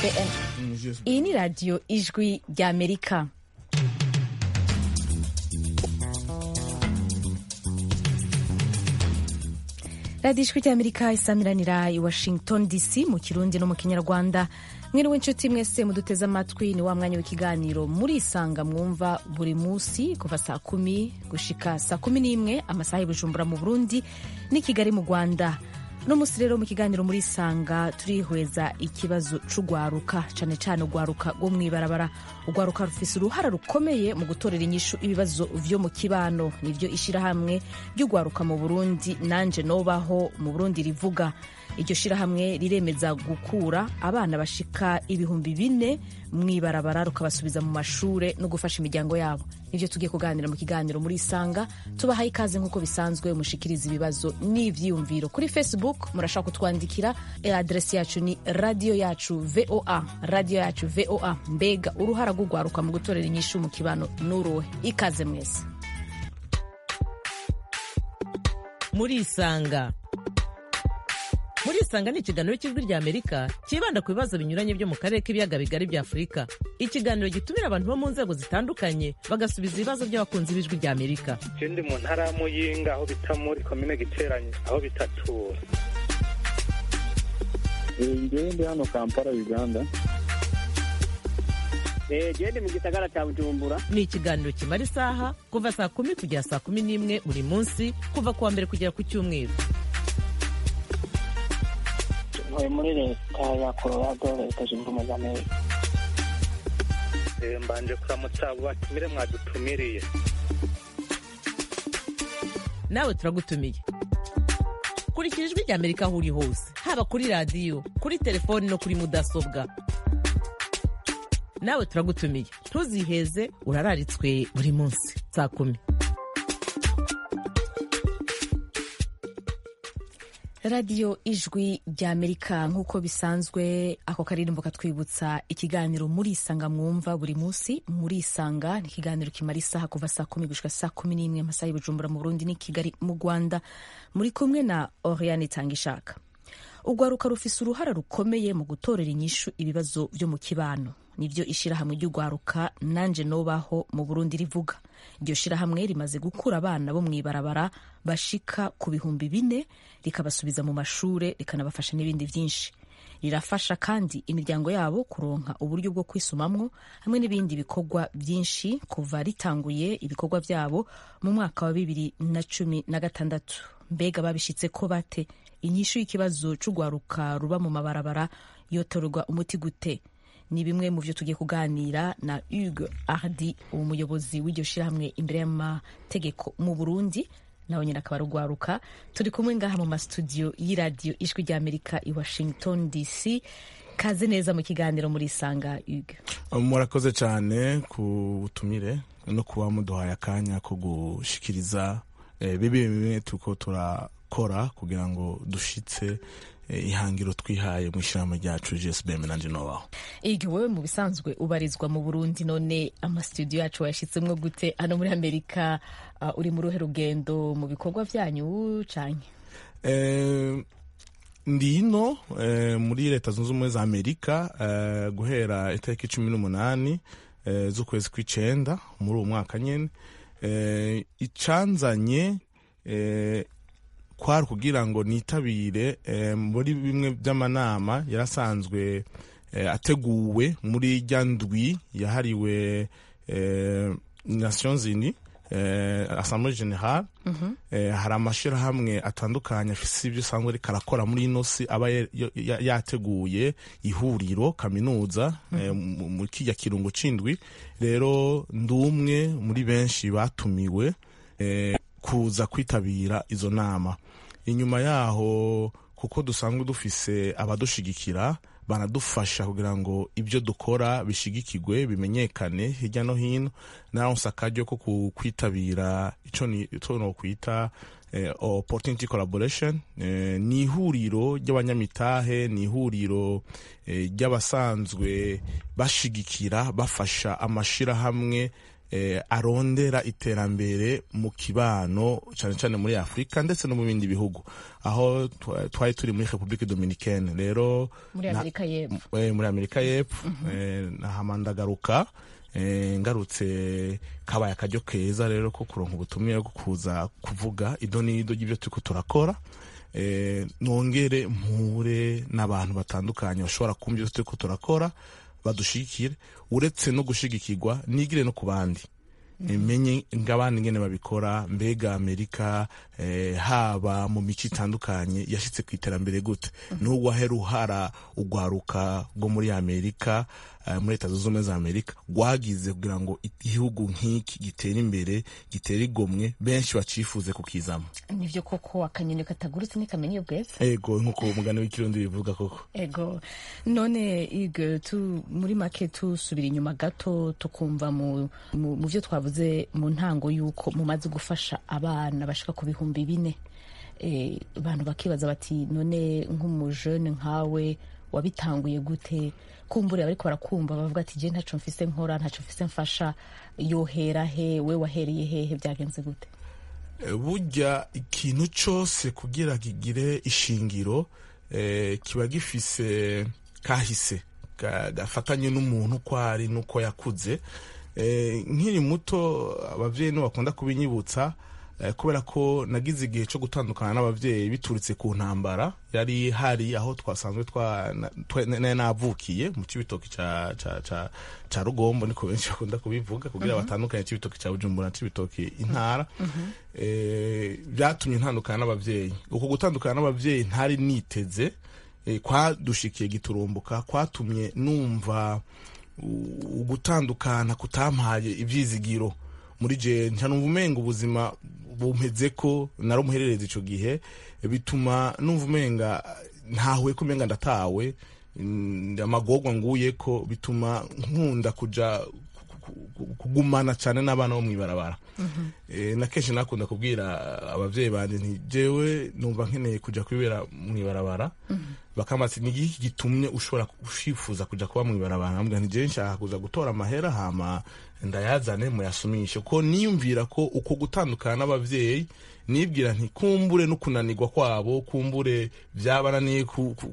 iyi ni radiyo ijwi ry'Amerika. radiyo ijwi ry'Amerika isamiranira i Washington DC mu Kirundi no mu Kinyarwanda. Mwiriwe inshuti mwese muduteze amatwi, ni wa mwanya w'ikiganiro murisanga mwumva buri musi kuva saa 10 gushika saa 11 amasaha i Bujumbura mu Burundi ni Kigali mu Rwanda. No musi rero mu kiganiro murisanga turihweza ikibazo c'ugwaruka, cane cane ugwaruka rwo mw'ibarabara. Ugwaruka rufise uruhara rukomeye mu gutorera inyishu ibibazo vyo mu kibano, nivyo ishirahamwe ry'ugwaruka mu Burundi nanje nobaho mu Burundi rivuga. Iryo shirahamwe riremeza gukura abana bashika 4,000 mw'ibarabara rukabasubiza mu mashure no gufasha imiryango yabo. Nivyo tugiye kuganira mu kiganiro murisanga. Tubahaye ikaze nk'uko bisanzwe mushikiriza ibibazo n'ivyiyumviro kuri Facebook. Murashaka kutwandikira, adresi yacu ni radio yacu VOA, radio yacu VOA. Mbega uruhara rw'ugwaruka mu gutorera inyishu mu kibano nuruhe? Ikaze mwese. Murisanga ni ikiganiro cy'ijwi ry'Amerika kibanda ku bibazo binyuranye byo mu karere k'ibiyaga bigari bya Afurika. Ikiganiro gitumira abantu bo mu nzego zitandukanye bagasubiza ibibazo by'abakunzi b'ijwi ry'Amerika. Ndi mu ntara ya Muyinga aho bita muri komine Giteranyi aho bitatura. Ndi hano Kampala, Uganda. Ndi mu gisagara cya Bujumbura. Ni ikiganiro kimara isaha kuva saa 10 kugera saa 11 buri munsi kuva kuwa mbere kugera ku Cyumweru. Muri leta ya Colorado, leta zunze ubumwe za Amerika. Mbanje kuramutsa batumire mwadutumiriye. Nawe turagutumiye. Kurikira ijwi ry'Amerika aho uri hose, haba kuri radiyo, kuri telefoni no kuri mudasobwa. Nawe turagutumiye, ntuziheze, urararitswe buri munsi saa 10. radiyo ijwi ry'Amerika nk'uko bisanzwe, ako karirimbo katwibutsa ikiganiro murisanga mwumva buri munsi. Murisanga ni ikiganiro kimara isaha kuva saa 10 gushika saa 11 amasaha i Bujumbura mu Burundi ni Kigali mu Rwanda. Muri kumwe na Oriane Tangishaka. Ugwaruka rufise uruhara rukomeye mu gutorera inyishu ibibazo vyo mu kibano, nivyo ishirahamwe ry'ugwaruka nanje nobaho mu Burundi rivuga. Iryo shirahamwe rimaze gukura abana bo mw'ibarabara bashika ku 4,000 rikabasubiza mu mashure, rikanabafasha n'ibindi vyinshi. Rirafasha kandi imiryango yabo kuronka uburyo bwo kwisumamwo hamwe n'ibindi bikorwa vyinshi kuva ritanguye ibikorwa vyabo mu mwaka wa 2016. Mbega babishitse ko bate? Inyishu y'ikibazo c'ugwaruka ruba mu mabarabara yotorwa umuti gute? Ni bimwe mu vyo tugiye kuganira na Hugues Hardy, umuyobozi w'iryo shirahamwe imbere y'amategeko mu Burundi, nawe nyina akaba rugwaruka. Turi kumwe ngaha mu mastudio y'iradiyo ijwi ry'Amerika i Washington DC. Kaze neza mu kiganiro murisanga Hugues. Murakoze cyane ku butumire no kuba muduhaye akanya ko gushikiriza bimwe tuko turakora kugira ngo dushitse ihangiro twihaye mu ishyirahamwe ryacu GSBM nanje nobaho. Ige wewe mu bisanzwe ubarizwa mu Burundi, none amastudio yacu yashitsemwo gute hano muri Amerika? Uri mu ruhe rugendo mu bikorwa vyanyu canke? Ndi ino muri leta zunze ubumwe za Amerika guhera itariki 18 z'ukwezi kw'icenda muri uwo mwaka nyene. Icanzanye kwari kugira ngo nitabire muri bimwe by'amanama yarasanzwe ateguwe muri ryandwi yahariwe Nations Unies, Assemblée Générale. Hari amashirahamwe atandukanye afise ibyo sanzwe ariko arakora muri inosi aba yateguye ihuriro kaminuza mu kijya kirungo c'indwi. Rero ndumwe muri benshi batumiwe kuza kwitabira izo nama. Inyuma yaho kuko dusanzwe dufise abadushigikira banadufasha kugira ngo ibyo dukora bishigikirwe bimenyekane hirya no hino, naronse akaryo ko kwitabira ico no kwita opportunity collaboration. Ni ihuriro ry'abanyamitahe, ni ihuriro ry'abasanzwe bashigikira bafasha amashirahamwe arondera iterambere mu kibano cyane cyane muri Afrika ndetse no mu bindi bihugu, aho twari turi muri Republique Dominicaine rero muri Amerika y'Epfo muri Amerika y'Epfo nahamandagaruka ngarutse kabaye akaryo keza rero ko kuronka ubutumire bwo kuza kuvuga idonido ry'ibyo turiko turakora, nongere mpure n'abantu batandukanye bashobora kumva ibyo turiko turakora badushigikire, uretse no gushigikirwa nigire no ku bandi menye ngabandi ngene babikora, mbega Amerika haba mu mico itandukanye yashitse ku iterambere gute, n'ubwo heruhara ugwaruka rwo muri Amerika muri Leta Zunze Ubumwe za Amerika rwagize kugira ngo igihugu nk'iki gitere imbere gitere igomwe benshi bacifuze kukizamo. Nivyo koko akanyoni katagurutse ntikamenye ubwetse. Ego nkuko umugani w'ikirundi bivuga koko. Ego none ige muri make tusubira inyuma gato tukumva mu byo twavuze mu ntango yuko mumaze gufasha abana bashika ku 4,000. Abantu bakibaza bati none nk'umujene nkawe wabitanguye gute? Kumbure ariko barakumva bavuga ati je ntaco mfise nkora, ntaco mfise mfasha, yohera he, we wahereye hehe, byagenze gute? Burya ikintu cyose kugira kigire ishingiro kiba gifise kahise gafatanye n'umuntu ko ari nuko yakuze. Nkiri muto abavyeyi no bakunda kubinyibutsa kubera ko nagize igihe cyo gutandukana n'abavyeyi bituritse ku ntambara yari hari aho twasanzwe navukiye mu Cibitoki ca Rugombo, niko benshi bakunda kubivuga kugira batandukanye Cibitoki ca Bujumbura Cibitoki intara. Byatumye ntandukana n'abavyeyi. Uko gutandukana n'abavyeyi ntari niteze kwadushikiye giturumbuka, kwatumye numva ugutandukana kutampaye ivyizigiro muri je, ncanumva umenga ubuzima bumpeze ko narumuherereza ico gihe, bituma numva umenga ntahuye ko umenga ndatawe, amagorwa nguye ko bituma nkunda kuja kugumana cyane n'abana bo mwibarabara. Na kenshi nakunda kubwira abavyeyi banje nti jewe numva nkeneye kuja kwibera mwibarabara, bakamati ni iki gitumye ushobora ushifuza kuja kuba mwibarabara, nambwa nti je nshaka kuza gutora amahera hama ndayazane muyasumishe, ko niyumvira ko uko gutandukana n'abavyeyi nibwira nti kumbure no kunanirwa kwabo, kumbure byabananiye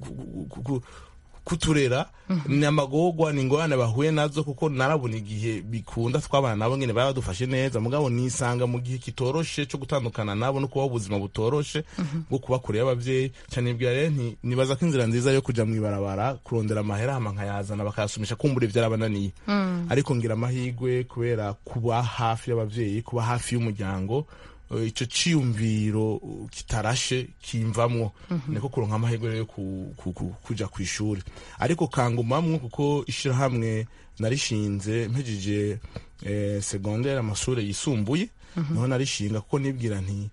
kuturera ni amagorwa ni ngorane bahuye nazo, kuko narabona igihe bikunda twabana nabo ngene baradufashe neza, mugabo nisanga mu gihe kitoroshe cyo gutandukana nabo no kuba ubuzima butoroshe bwo kuba kure y'abavyeyi cyane. Nibwira rero nti nibaza ko inzira nziza yo kuja mwibarabara kurondera amahera hama nkayazana bakayasumisha, kumbure byarabananiye. Ariko ngira amahigwe kubera kuba hafi y'abavyeyi, kuba hafi y'umuryango, ico ciyumviro kitarashe kimvamwo, niko kuronka amahirwe yo kuja kwishuri. Ariko kangumamwo kuko ishirahamwe narishinze mpejeje secondaire amashure yisumbuye, niho narishinga kuko nibwira nti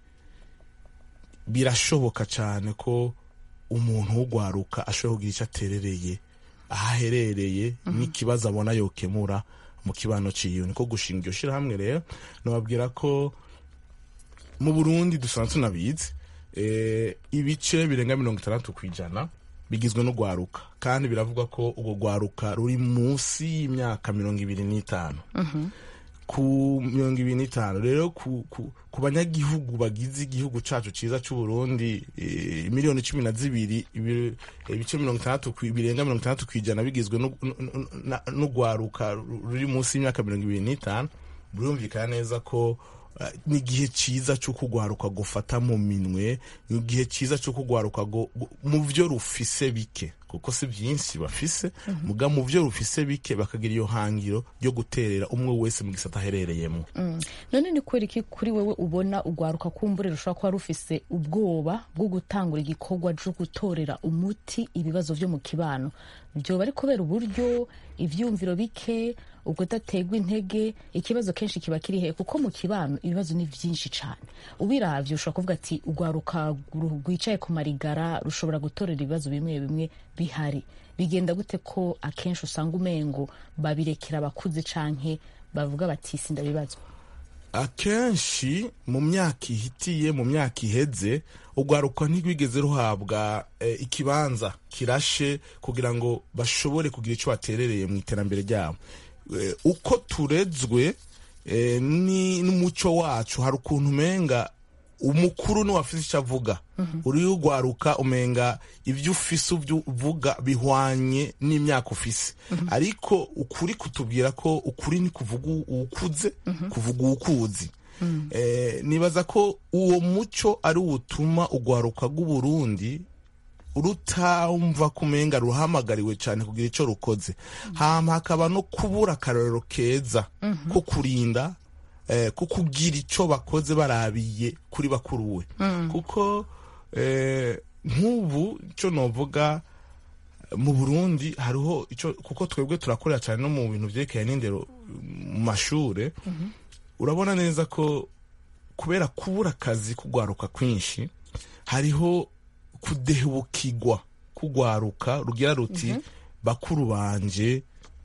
birashoboka cyane ko umuntu w'ugwaruka ashobora kugira icyo aterereye ahaherereye n'ikibazo abona yokemura mu kibano ciyo. Niko gushinga iyo shirahamwe rero nababwira ko mu Burundi dusanzwe tunabizi ibice birenga 60% bigizwe no gwaruka, kandi biravugwa ko ugo gwaruka ruri munsi y'imyaka 25. Ku 25 rero ku banyagihugu bagize igihugu cacu ciza cy'u Burundi, miliyoni 12, ibice 60 birenga 60% bigizwe no gwaruka ruri munsi y'imyaka 25. Burumvikana neza ko ni igihe cyiza cyo kugwaruka gufata mu minwe, ni igihe cyiza cyo kugwaruka mu byo rufise bike, kuko si byinshi bafise, muga mu byo rufise bike bakagira iyo hangiro ryo guterera umwe wese mu gisata aherereyemo. None ni kweri ki kuri wewe ubona ugwaruka kumbure rushobora kuba rufise ubwoba bwo gutangura igikorwa cyo gutorera umuti ibibazo byo mu kibano? Byo bari kubera uburyo ivyumviro bike, ubwo dategwa intege, ikibazo kenshi kiba kiri he, kuko mu kibano ibibazo ni byinshi cyane. Ubiravye ushobora kuvuga ati ugwaruka rwicaye ku marigara rushobora gutorera ibibazo bimwe bimwe bihari. Bigenda gute ko akenshi usanga umengo babirekera abakuze canke bavuga bati sinda bibazo? Akenshi mu myaka ihitiye, mu myaka iheze, ugwaruka ntigwigeze ruhabwa ikibanza kirashe kugira ngo bashobore kugira ico baterereye mu iterambere ryabo. Uko turezwe n'umuco wacu hari ukuntu umenga umukuru ni wafise icyo avuga uri ugwaruka umenga ibyo ufise uvuga bihwanye n'imyaka ufise ariko ukuri kutubwira ko ukuri ni kuvuga ukuze kuvuga ukuzi nibaza ko uwo muco ari utuma ugwaruka rw'Uburundi urutamva kumenga ruhamagariwe cyane kugira icyo rukoze hama hakaba no kubura akarorero keza ko kurinda ko kugira icyo bakoze barabiye kuri bakuruwe kuko nk'ubu icyo novuga mu Burundi hariho icyo kuko twebwe turakorera cyane no mu bintu byerekeye n'indero mu mashure urabona neza ko kubera kubura akazi kugwaruka kwinshi hariho kudehubukirwa kugwaruka rugira ruti bakuru banje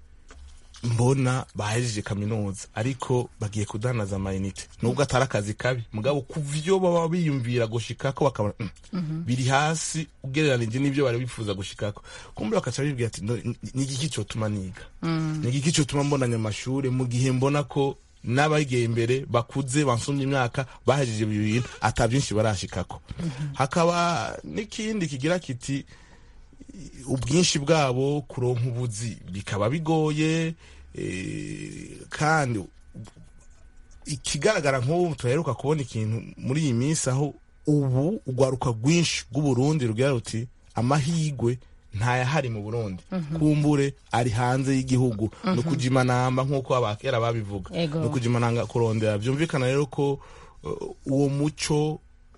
mbona bahejeje kaminuza ariko bagiye kudanaza amayinite nubwo atari akazi kabi mugabo kuvyo baba biyumvira gushikako bakabona biri hasi ugereranije n'ivyo bari bifuza gushikako kumbe bakaca bibwira ati ni igiki cyo tuma niga ni igiki cyo tuma mbonanya amashure mu gihe mbona ko n'abagiye imbere bakuze bansumye imyaka bahejeje bibintu atabyinshi barashikako hakaba n'ikindi kigira kiti ubwinshi bwabo kuronka ubuzi bikaba bigoye kandi ikigaragara nk'ubu tuheruka kubona ikintu muri iyi minsi aho ubu ugwaruka rwinshi rw'Uburundi rugira ruti amahigwe ntayahari mu Burundi kumbure ari hanze y'igihugu no kujimanamba nk'uko abakera babivuga no kujimananga kurondera byumvikana rero ko uwo muco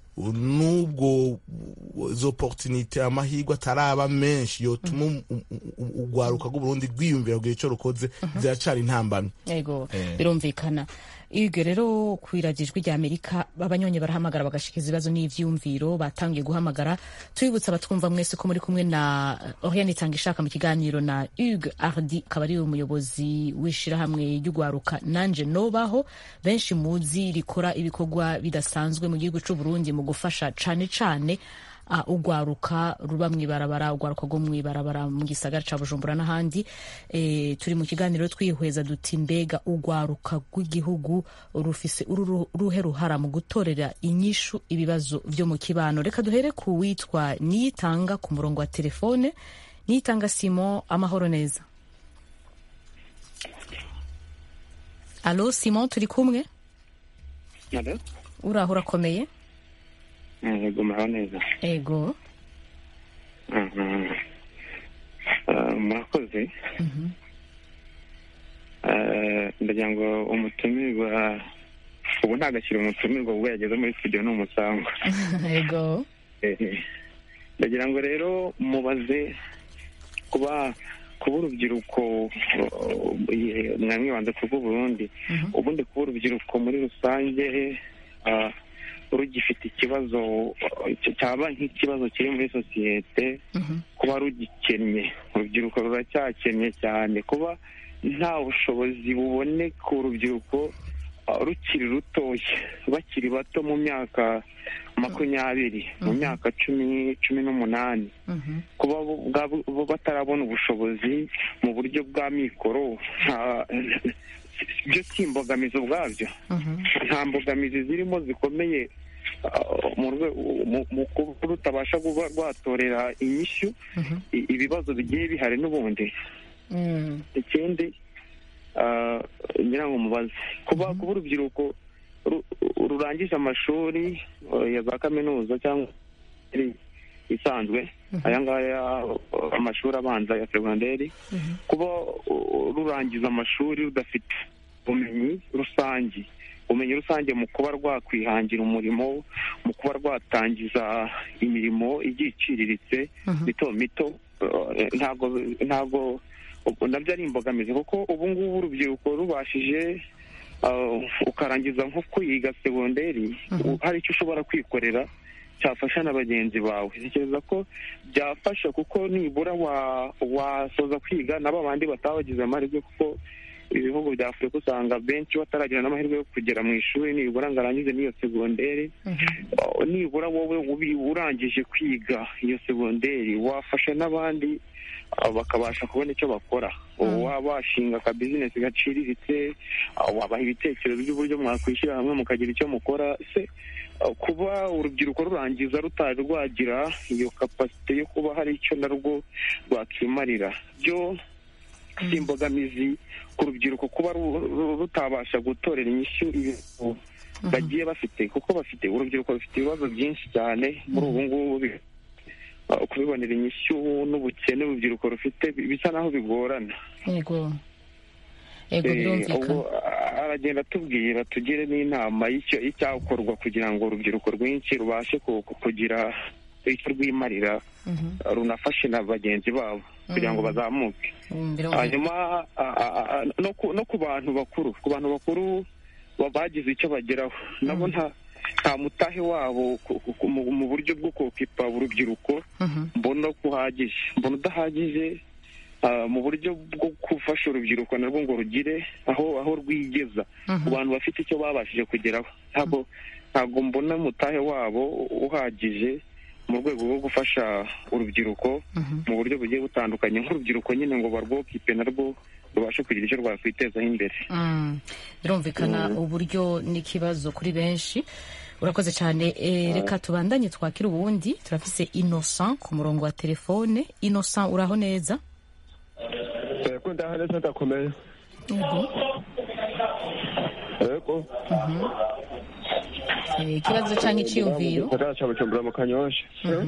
nubwo zo opportunité amahirwe ataraba menshi yotuma ugwaruka rw'Uburundi rwiyumvira kugira icyo rukoze ziracari intambamyi yego birumvikana Ibyo rero kwiragijwe rya Amerika abanyonye barahamagara bagashikiza ibibazo n'ivyumviro batangiye guhamagara twibutsa batwumva mwese ko muri kumwe na Oriane Itangishaka mu kiganiro na Hugues Hardy kabari umuyobozi wishira hamwe y'ugwaruka nanje nobaho benshi muzi rikora ibikorwa bidasanzwe mu gihugu cy'u Burundi mu gufasha cane ugwaruka ruba mwibarabara ugwaruka go mwibarabara mu gisagara ca Bujumbura n'ahandi turi mu kiganiro twihweza duti mbega ugwaruka rw'igihugu rufise uruhe ruhara mu gutorera inyishu ibibazo byo mu kibano reka duhere ku witwa Niyitanga ku murongo wa telefone Niyitanga Simon amahoro neza Allo Simon turi kumwe Allo urahura komeye Ego mahoro neza. Ego. Murakoze. Ndagira ngo umutumirwa ubu ntagashyira umutumirwa ubwo yageze muri studio n'umusango. Ego. Ndagira ngo rero mubaze kuba urubyiruko mwamwibanze ku Burundi ubundi kuba urubyiruko muri rusange rugifite ikibazo cyaba nk'ikibazo kiri muri sosiyete kuba rugikennye urubyiruko ruracyakennye cyane kuba nta bushobozi buboneka urubyiruko rukiri rutoya bakiri bato mu myaka 20 mu myaka 18 kuba batarabona ubushobozi mu buryo bwa mikoro byo simbogamizo ubwabyo nta mbogamizi zirimo zikomeye mu kuba rutabasha kuba rwatorera inyishyu ibibazo bigiye bihari n'ubundi ikindi ngira ngo mubaze kuba urubyiruko rurangije amashuri ya za kaminuza cyangwa isanzwe aya ngaya amashuri abanza ya segonderi kuba rurangiza amashuri rudafite ubumenyi rusange mu kuba rwakwihangira umurimo mu kuba rwatangiza imirimo igiye iciriritse mito mito ntabwo nabyo ari imbogamizi kuko ubu ngubu urubyiruko rubashije ukarangiza nko kwiga segonderi hari icyo ushobora kwikorera cyafasha na bagenzi bawe ntekereza ko byafasha kuko nibura wasoza kwiga nabo abandi batabagize amahirwe kuko ibihugu bya Afurika usanga benshi bataragira n'amahirwe yo kugera mu ishuri nibura ngo arangize n'iyo segonderi nibura wowe urangije kwiga iyo segonderi wafasha n'abandi bakabasha kubona icyo bakora. Waba washinga ka bizinesi gaciriritse, wabaha ibitekerezo by'uburyo mwakwishyira hamwe mukagira icyo mukora. Se kuba urubyiruko rurangiza rutari rwagira iyo kapasite yo kuba hari icyo narwo rwakimarira, byo si imbogamizi ku rubyiruko kuba rutabasha gutorera inyishyu ibintu bagiye bafite, kuko urubyiruko rufite ibibazo byinshi cyane muri ubu ngubu. Kubibonera inyishyu n'ubukene urubyiruko rufite bisa naho bigorana. Yego birumvikana. Aragenda atubwira tugire n'inama y'icyakorwa kugira ngo urubyiruko rwinshi rubashe kugira icyo rwimarira, runafashe na bagenzi babo kugira ngo bazamuke. Hanyuma no ku bantu bakuru bagize icyo bageraho, nabo nta mutahe wabo mu buryo bwo kokipa urubyiruko mbona udahagije mu buryo bwo gufasha urubyiruko narwo ngo rugire aho rwigeza ku bantu bafite icyo babashije kugeraho. Ntabwo mbona mutahe wabo uhagije mu rwego rwo gufasha urubyiruko mu buryo bugiye butandukanye, nk'urubyiruko nyine ngo barwokipe narwo rubashe kugira icyo rwakwitezaho imbere. Birumvikana uburyo n'ikibazo kuri benshi. Urakoze cyane. Reka tubandanye twakira ubundi. Turafise Innocent ku murongo wa telefone. Innocent, uraho neza? Yego ndaho neza, ndakomeye. Yego. Ikibazo cyangwa icyiyumviro? Taracha Bujumbura mu Kanyosha.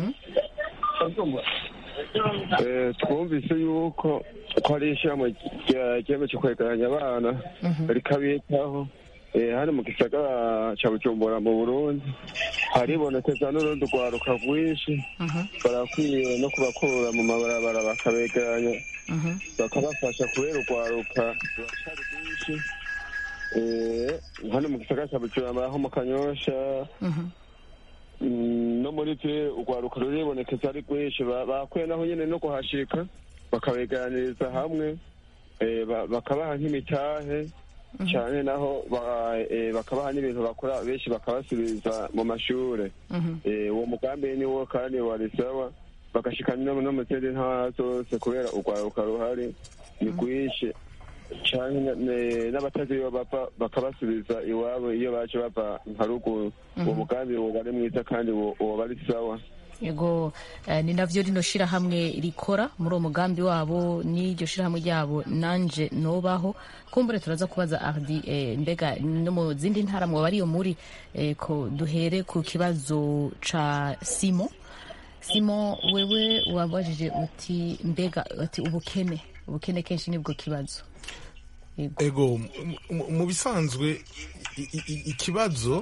Twumvise yuko ari ishyirahamwe ryemeje kwegeranya abana rikabitaho hano mu gisagara cya Bujumbura mu Burundi. Haribonekeza n'urundi rwaruka rwinshi, barakwiye no kubakura mu mabarabara bakabegeranya bakabafasha kubera urwaruka rurashari rwinshi hano mu gisagara cya Bujumbura aho mu Kanyosha. No muri twe urwaruka ruribonekeza ari rwinshi, bakwiye naho nyine no kuhashika bakabeganiriza hamwe, bakabaha nk'imitahe cyane, naho bakabaha n'ibintu bakora, benshi bakabasubiza mu mashure. Uwo mugambi ni wo kandi wari sawa, bagashikana no mu zindi ntara zose kubera urwaruka ruhari ni rwinshi cyane, n'abataziyo bapfa bakabasubiza iwabo iyo baje bava nka ruguru. Uwo mugambi woba ari mwiza kandi woba ari sawa. Yego, ni navyo rino shirahamwe rikora muri uwo mugambi wabo, n'iryo shirahamwe ryabo nanje nobaho. Kumbure turaza kubaza Ardi mbega no mu zindi ntara mwo bariyo muri ko duhere ku kibazo ca Simon, wewe wabajije uti mbega ati ubukene kenshi nibwo kibazo. Ego mu bisanzwe ikibazo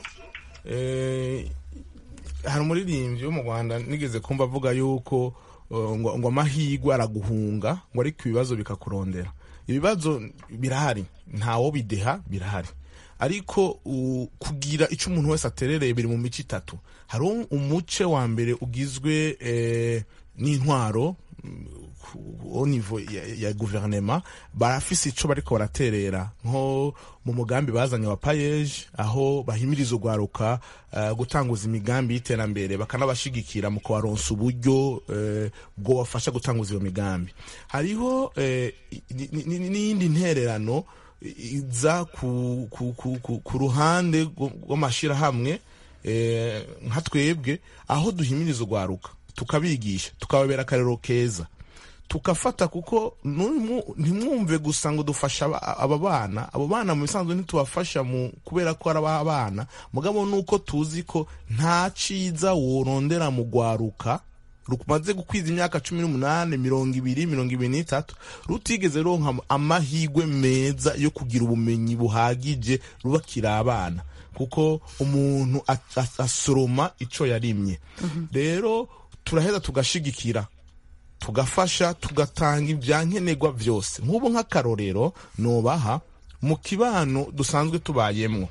hari umuririmbyi wo mu Rwanda nigeze kumva avuga yuko ngo amahirwe araguhunga, ngo ariko ibibazo bikakurondera. Ibibazo birahari, ntawo bideha, birahari, ariko kugira icyo umuntu wese aterereye biri mu mico itatu. Hari umuce wa mbere ugizwe n'intwaro au niveau ya guverinoma, barafise ico bariko baraterera, nko mu mugambi bazanye wa payeje, aho bahimiriza urwaruka gutanguza imigambi y'iterambere, bakanabashigikira mu kubaronsa uburyo bwo bafasha gutanguza iyo migambi. Hariho n'iyindi ntererano iza ku ruhande rw'amashirahamwe nka twebwe, aho duhimiriza urwaruka, tukabigisha, tukababera akarero keza, tukafata, kuko ntimwumve gusa ngo dufasha abo bana mu bisanzwe ntitubafasha kubera ko ari abana, mugabo nuko tuzi ko nta ciza worondera mu rwaruka rumaze gukwiza imyaka 18, 20, 23 rutigeze ronka amahirwe meza yo kugira ubumenyi buhagije rubakira abana, kuko umuntu asoroma ico yarimye. Rero turaheza tugashigikira, tugafasha, tugatanga ibyankenerwa byose. Nk'ubu nk'akarorero nobaha mu kibano dusanzwe tubayemwo,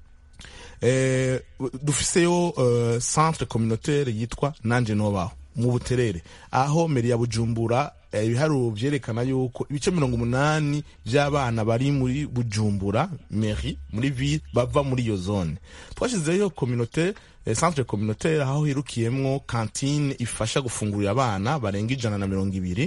dufiseyo centre communautaire yitwa nanje nobaho mu Buterere, aho meri ya Bujumbura ibiharuro vyerekana yuko ibice 80 by'abana bari muri Bujumbura meri muri ville bava muri iyo zone. Twashizeyo communauté, centre communautaire, aho hirukiyemwo cantine ifasha gufungurira abana barenga 120.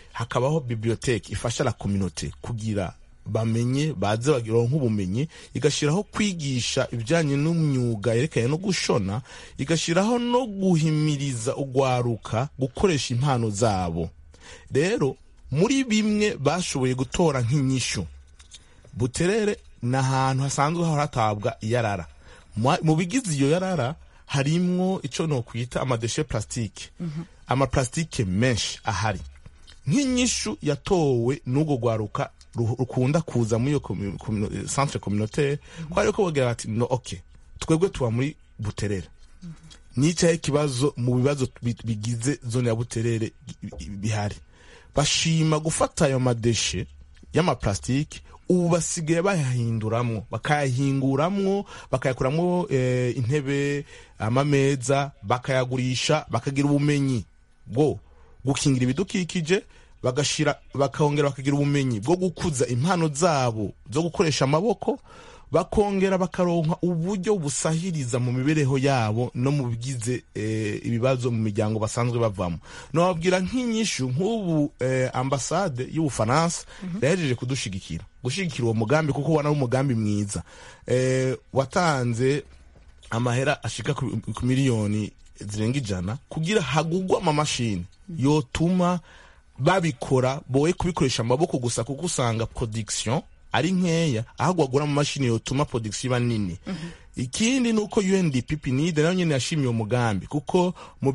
hakabaho biblioteke ifasha la communauté kugira bamenye baze bagira nk'ubumenyi, igashiraho kwigisha ibijanye n'umyuga yerekanye no gushona, igashiraho no guhimiriza ugwaruka gukoresha impano zabo. Rero muri bimwe bashoboye gutora nk'inyishu, Buterere n'ahantu hasanzwe haratabwa iyarara. Mu bigize iyo yarara harimwo ico no kwita amadeshe plastique, amaplastike menshi ahari. Nk'inyishu yatowe n'ugo gwaruka rukunda kuza muri iyo centre communautaire, kwa riko bagira bati no okay, twebwe tuba muri Buterere. Nicaye kibazo mu bibazo bigize zone ya Buterere bihari. Bashima gufata ayo madeshe y'amaplastike, ubu basigaye bayahinduramwo, bakayahinguramwo, bakayakuramwo intebe, amameza, bakayagurisha, bakagira ubumenyi bwo gukingira ibidukikije, bakongera bakagira ubumenyi bwo gukuza impano zabo zo gukoresha amaboko, bakongera bakaronka uburyo busahiriza mu mibereho yabo no mu bigize ibibazo mu miryango basanzwe bavamo. No babwira nk'inyishu nk'ubu ambassade y'Ubufaransa yahejeje gushigikira uwo mugambi, kuko wana umugambi mwiza. Watanze amahera ashika ku miliyoni zirenga 100 kugira hagugwa amamashini yotuma babikora boye kubikoresha amaboko gusa, kuko usanga production ari nkeya, ahubwo agura mu mashini yotuma production iba nini. Ikindi nuko UNDP PNID nayo nyene yashimiye umugambi, kuko mu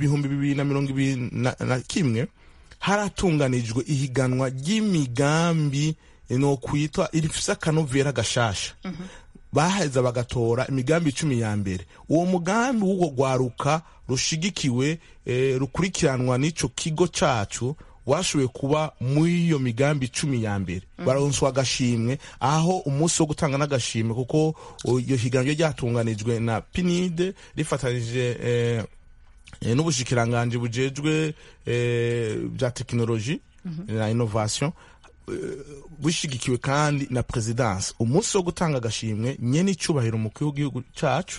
2021 haratunganijwe ihiganwa ry'imigambi no kwitwa irifisa akanovera gashasha. Baheza bagatora imigambi 10 ya mbere. Uwo mugambi w'ugo gwaruka rushigikiwe rukurikiranwa n'ico kigo cacu washoboye kuba muri iyo migambi 10 ya mbere. Baronswa agashimwe, aho umunsi wo gutanga n'agashimwe, kuko iyo higanwa ryatunganijwe na PNID rifatanije n'ubushikiranganje bujejwe bya technology na innovation, bushigikiwe kandi na presidence. Umunsi wo gutanga agashimwe nyene icubahiro mu gihugu cacu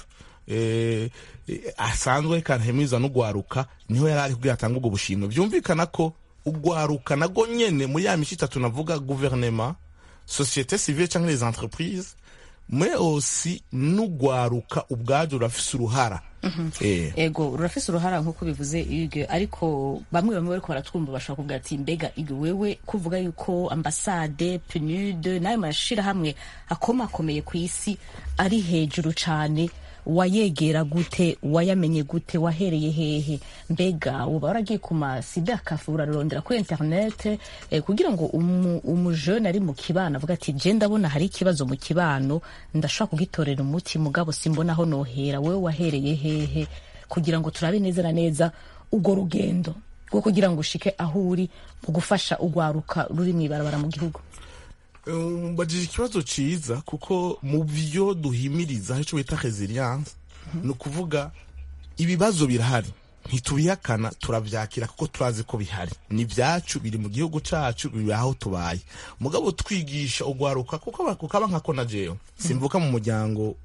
asanzwe kanhemiza n'ugwaruka niho yarari kugira atanga ubwo bushimwe. Byumvikana ko ugwaruka nago nyene muri ya mishi 3 navuga gouvernement, société civile cyangwa les entreprises, mais aussi n'ugwaruka ubwaje urafise uruhara. Ego urafise uruhara nkuko bivuze Igwe, ariko bamwe bariko baratwumva bashaka kuvuga ati mbega Igwe wewe kuvuga yuko ambassade PNUD nayo mashira hamwe akomakomeye ku isi ari hejuru cane, wayegera gute, wayamenye gute, wahereye hehe? Mbega uba waragiye ku masida kafura rondera kuri internet kugira ngo umujene ari mu kibano avuga ati je ndabona hari ikibazo mu kibano ndashaka kugitorera umuti, mugabo simbona aho nohera? Wewe wahereye hehe kugira ngo turabe neza na neza ugo rugendo rwo kugira ngo ushike aho uri mu gufasha ugwaruka ruri mwibarabara mu gihugu? Bagije ikibazo ciza, kuko mu byo duhimiriza ico bita resilience, no kuvuga ibibazo birahari, ntitubihakana, turavyakira kuko turazi ko bihari, ni vyacu, biri mu gihugu cacu, biri aho tubaye. Mugabo twigisha ugwaruka, kuko kukaba nkako na jewe simvuka mu muryango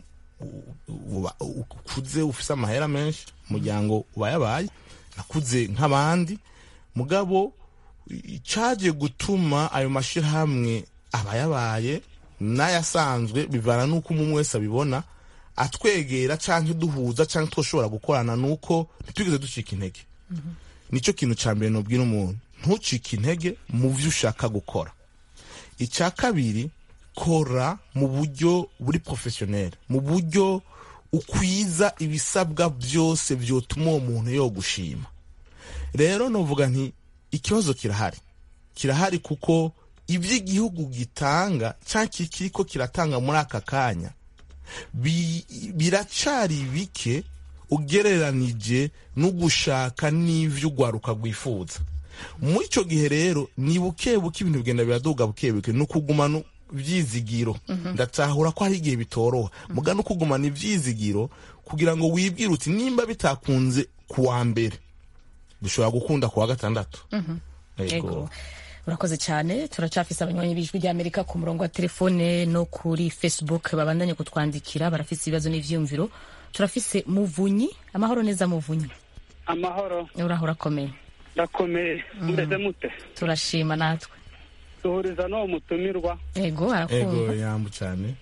ukuze ufise amahera menshi, umuryango ubayabaye, nakuze nk'abandi. Mugabo icaje gutuma ayo mashirahamwe abayabaye n'ayasanzwe bivana nuko umwe wese abibona, atwegera canke duhuza canke twoshobora gukorana, nuko ntitwigeze ducika intege. Nico kintu ca mbere nobwira umuntu, ntucike intege mu vyo ushaka gukora. Ica kabiri, kora mu buryo buri professionnel, mu buryo ukwiza ibisabwa byose vyotuma uwo muntu yo gushima. Rero novuga nti ikibazo kirahari kuko ivy'igihugu gitanga canke kiriko kiratanga muri aka kanya biracari bike ugereranije n'ugushaka n'ivyo ugwaruka gwifuza. Muri ico gihe rero ni bukebuke ibintu bigenda biraduga bukebuke, no kugumana ivyizigiro. Ndatahura ko hari igihe bitoroha, muga no kugumana ivyizigiro kugira ngo wibwire uti nimba bitakunze kuwa mbere bishobora gukunda kuwa gatandatu. Ego urakoze cyane. Turacafise abanywanyi bijwi rya Amerika ku murongo wa telefone no kuri Facebook babandanye kutwandikira, barafise ibibazo n'ivyumviro. Turafise Muvunyi. Amahoro neza Muvunyi? Amahoro. Urahora komeye? ndakomeye mumeze mute? turashima natwe. duhuriza n'uwo mutumirwa. Ego ego arakumva. yambu cyane.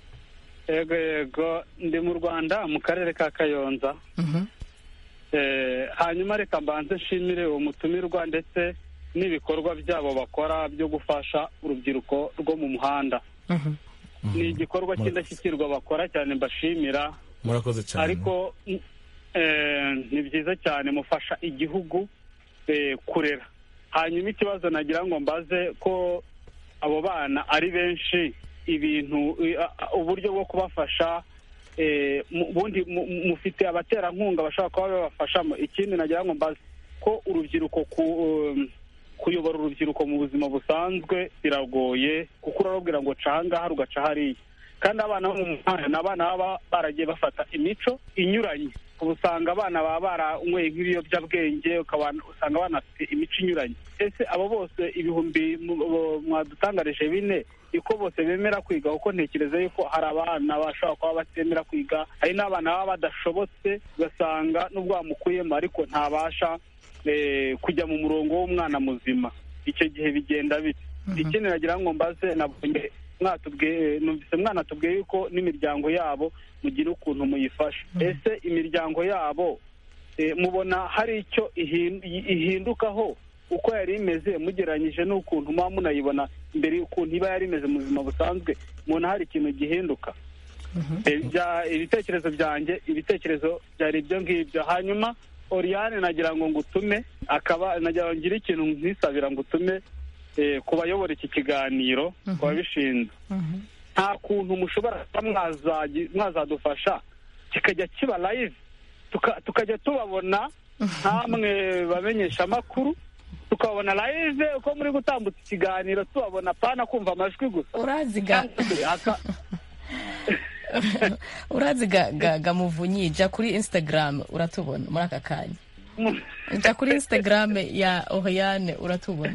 Yego ndi mu Rwanda mu karere ka Kayonza. Hanyuma reka mbanze nshimire uwo mutumirwa ndetse n'ibikorwa byabo bakora byo gufasha urubyiruko rwo mu muhanda. Ni igikorwa cy'indashyikirwa bakora cyane, mbashimira. Murakoze cyane. Ariko ni byiza cyane, mufasha igihugu kurera. Hanyuma ikibazo nagira ngo mbaze ko abo bana ari benshi, ibintu uburyo bwo kubafasha ubundi mufite abaterankunga bashobora kuba babafashamo. Ikindi nagira ngo mbaze ko urubyiruko kuyobora urubyiruko mu buzima busanzwe biragoye, kuko urababwira ngo ca ahangaha rugaca hariya, kandi abana bo mu muhanda ni abana baba baragiye bafata imico inyuranye. Usanga abana baba baranyweye nk'ibiyobyabwenge, usanga banafite imico inyuranye. Ese abo bose ibihumbi mwadutangarije 4 iko bose bemera kwiga? Kuko ntekereza yuko hari abana bashobora kuba batemera kwiga, hari n'abana baba badashobotse, ugasanga n'ubwo bamukuyemo ariko ntabasha kujya mu murongo w'umwana muzima. Icyo gihe bigenda bite? Ikindi nagira ngo mbaze, nabonye numvise mwana tubwiye yuko n'imiryango yabo mugira ukuntu muyifasha. Ese imiryango yabo mubona hari icyo ihindukaho uko yari imeze mugereranyije n'ukuntu muba munayibona mbere y'ukuntu iba yari imeze mu buzima busanzwe? mubona hari ikintu gihinduka? Ibitekerezo byari ibyo ngibyo. Hanyuma Oriane nagira ngo ngutume, nagira ngo ngire ikintu nkisabira ngo utume ku bayobora iki kiganiro, ku babishinzwe. Nta kuntu mushobora kuba mwazadufasha kikajya kiba live, tukajya tubabona namwe bamenyesha amakuru, tukabona live uko muri gutambutsa ikiganiro, tubabona pana kumva amajwi gusa. urazi ga Muvunyi, jya kuri Instagram uratubona muri aka kanya. Jya kuri Instagram ya Oriane uratubona.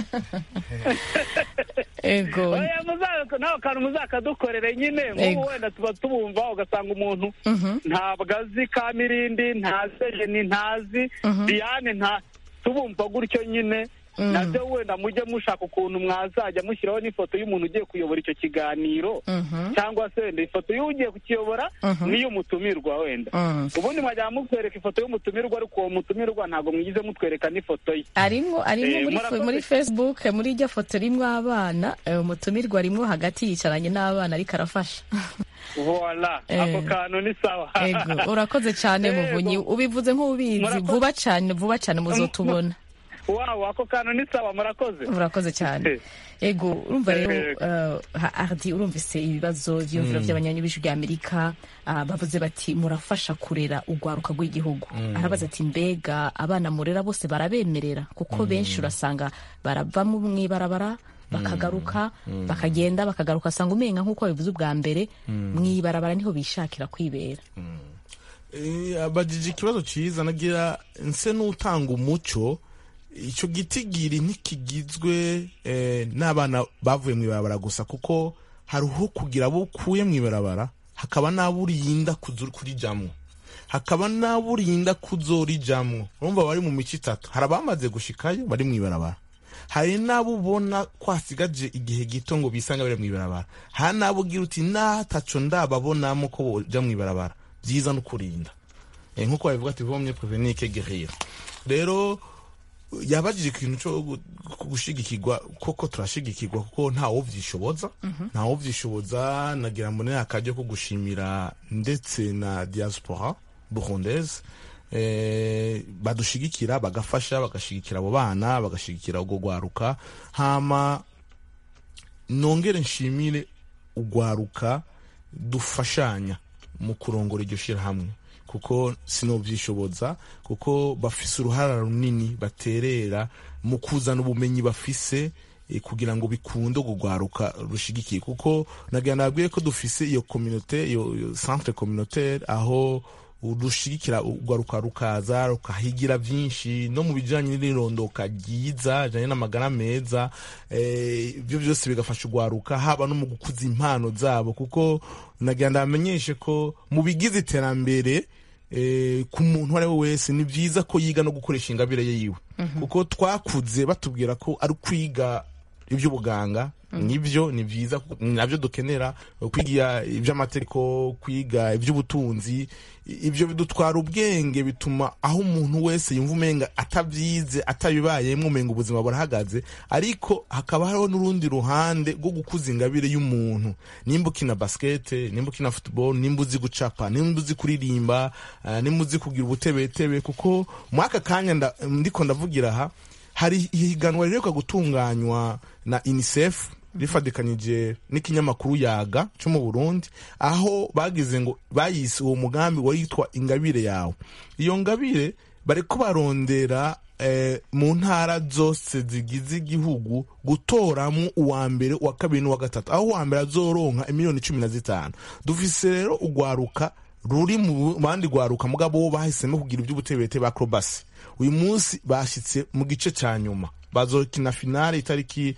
Ego nawe kantu muzakadukorere nyine, nk'ubu wenda tuba tubumva ugasanga umuntu ntabwo azi Kamirindi, ntazi Jeni, ntazi Diane, tubumva gutyo nyine. Nabyo wenda mujye mushaka ukuntu mwazajya mushyiraho n'ifoto y'umuntu ugiye kuyobora icyo kiganiro, cyangwa se wenda ifoto y'ugiye kukiyobora n'iy'umutumirwa. Wenda ubundi mwajya mutwereka ifoto y'umutumirwa, ariko uwo mutumirwa ntabwo mwigize mutwereka n'ifoto ye. arimo muri Facebook, muri ijya foto rimwe abana, umutumirwa arimo hagati yicaranye n'abana ariko arafasha. Voila, ako kantu ni sawa. Ego urakoze cyane Muvunyi, ubivuze nk'ubizi. Vuba cyane muzotubona. Wow, ako kantu ni sawa, murakoze. Urakoze cyane. Ego urumva rero Ardi, urumvise ibibazo by'imvura by'abanyanyubishu bya Amerika, bavuze bati murafasha kurera ugwaruka rw'igihugu. Arabaza ati mbega abana murera bose barabemerera? Kuko benshi urasanga barava mu mwibarabara bakagaruka, bakagenda bakagaruka, asanga umenga nk'uko bivuze ubwa mbere, mwibarabara niho bishakira kwibera. Abajije ikibazo cyiza, nagira nse n'utanga umuco. Icyo gitigiri ntikigizwe n'abana bavuye mu ibarabara gusa, kuko hariho kugira abo ukuye mu ibarabara, hakaba n'aburinda kurijamwo, hakaba n'aburinda kuzorijamwo. Urumva bari mu mico itatu. Hari abamaze gushikayo bari mu ibarabara, hari n'abo ubona ko hasigaje igihe gito ngo bisanga bari mu ibarabara, hari n'abo ugira uti nataco ndababonamo ko boja mu ibarabara. Byiza no kurinda, nk'uko babivuga ati vomye prevenir que guérir. Rero yabajije ikintu cyo gushigikirwa, koko turashigikirwa kuko ntawo vyishoboza. Nagira mbone akajyo ko gushimira ndetse na diaspora burundaise badushigikira, bagafasha, bagashigikira abo bana, bagashigikira ugo gwaruka. Hama nongere nshimire ugwaruka dufashanya mu kurongora iryo shirahamwe, kuko sinovyishoboza, kuko bafise uruhara runini baterera mu kuzana ubumenyi bafise kugira ngo bikunde gugwaruka rushigikiye. Kuko nagira nabwiye ko dufise iyo communauté, iyo centre communautaire, aho udushigikira ugwaruka rukaza rukahigira byinshi no mu bijanye n'irondoka ryiza janye n'amagara meza. Ibyo byose bigafasha ugwaruka, haba no mu gukuza impano zabo, kuko nagira ndamenyeshe ko mu bigize iterambere ku muntu uwo ari we wese ni byiza ko yiga no gukoresha ingabire ye yiwe kuko twakuze batubwira ko ari kwiga iby'ubuganga nibyo ni byiza nabyo dukenera kwiga iby'amategeko kwiga iby'ubutunzi ibyo bidutwara ubwenge bituma aho umuntu wese yumva umenga atabyize atabibayemo umenga ubuzima burahagaze ariko hakaba hariho n'urundi ruhande rwo gukuza ingabire y'umuntu nimba ukina basikete nimba ukina football nimba uzi gucapa nimba uzi kuririmba nimba uzi kugira ubutebetebe kuko muri aka kanya ndiko ndavugira aha hari ihiganwa riheruka gutunganywa na UNICEF rifadikanije n'ikinyamakuru Yaga cyo mu Burundi aho bagize ngo bayise uwo mugambi witwa ingabire yawe. Iyo ngabire bariko barondera mu ntara zose zigize igihugu gutoramo uwa mbere uwa kabiri n'uwa gatatu aho uwa mbere azoronka miliyoni 15. Dufise rero ugwaruka ruri mu bandi gwaruka mugabo bo bahisemo kugira iby'ubutebete ba acrobacy. Uyu munsi bashitse mu gice cya nyuma bazokina finale itariki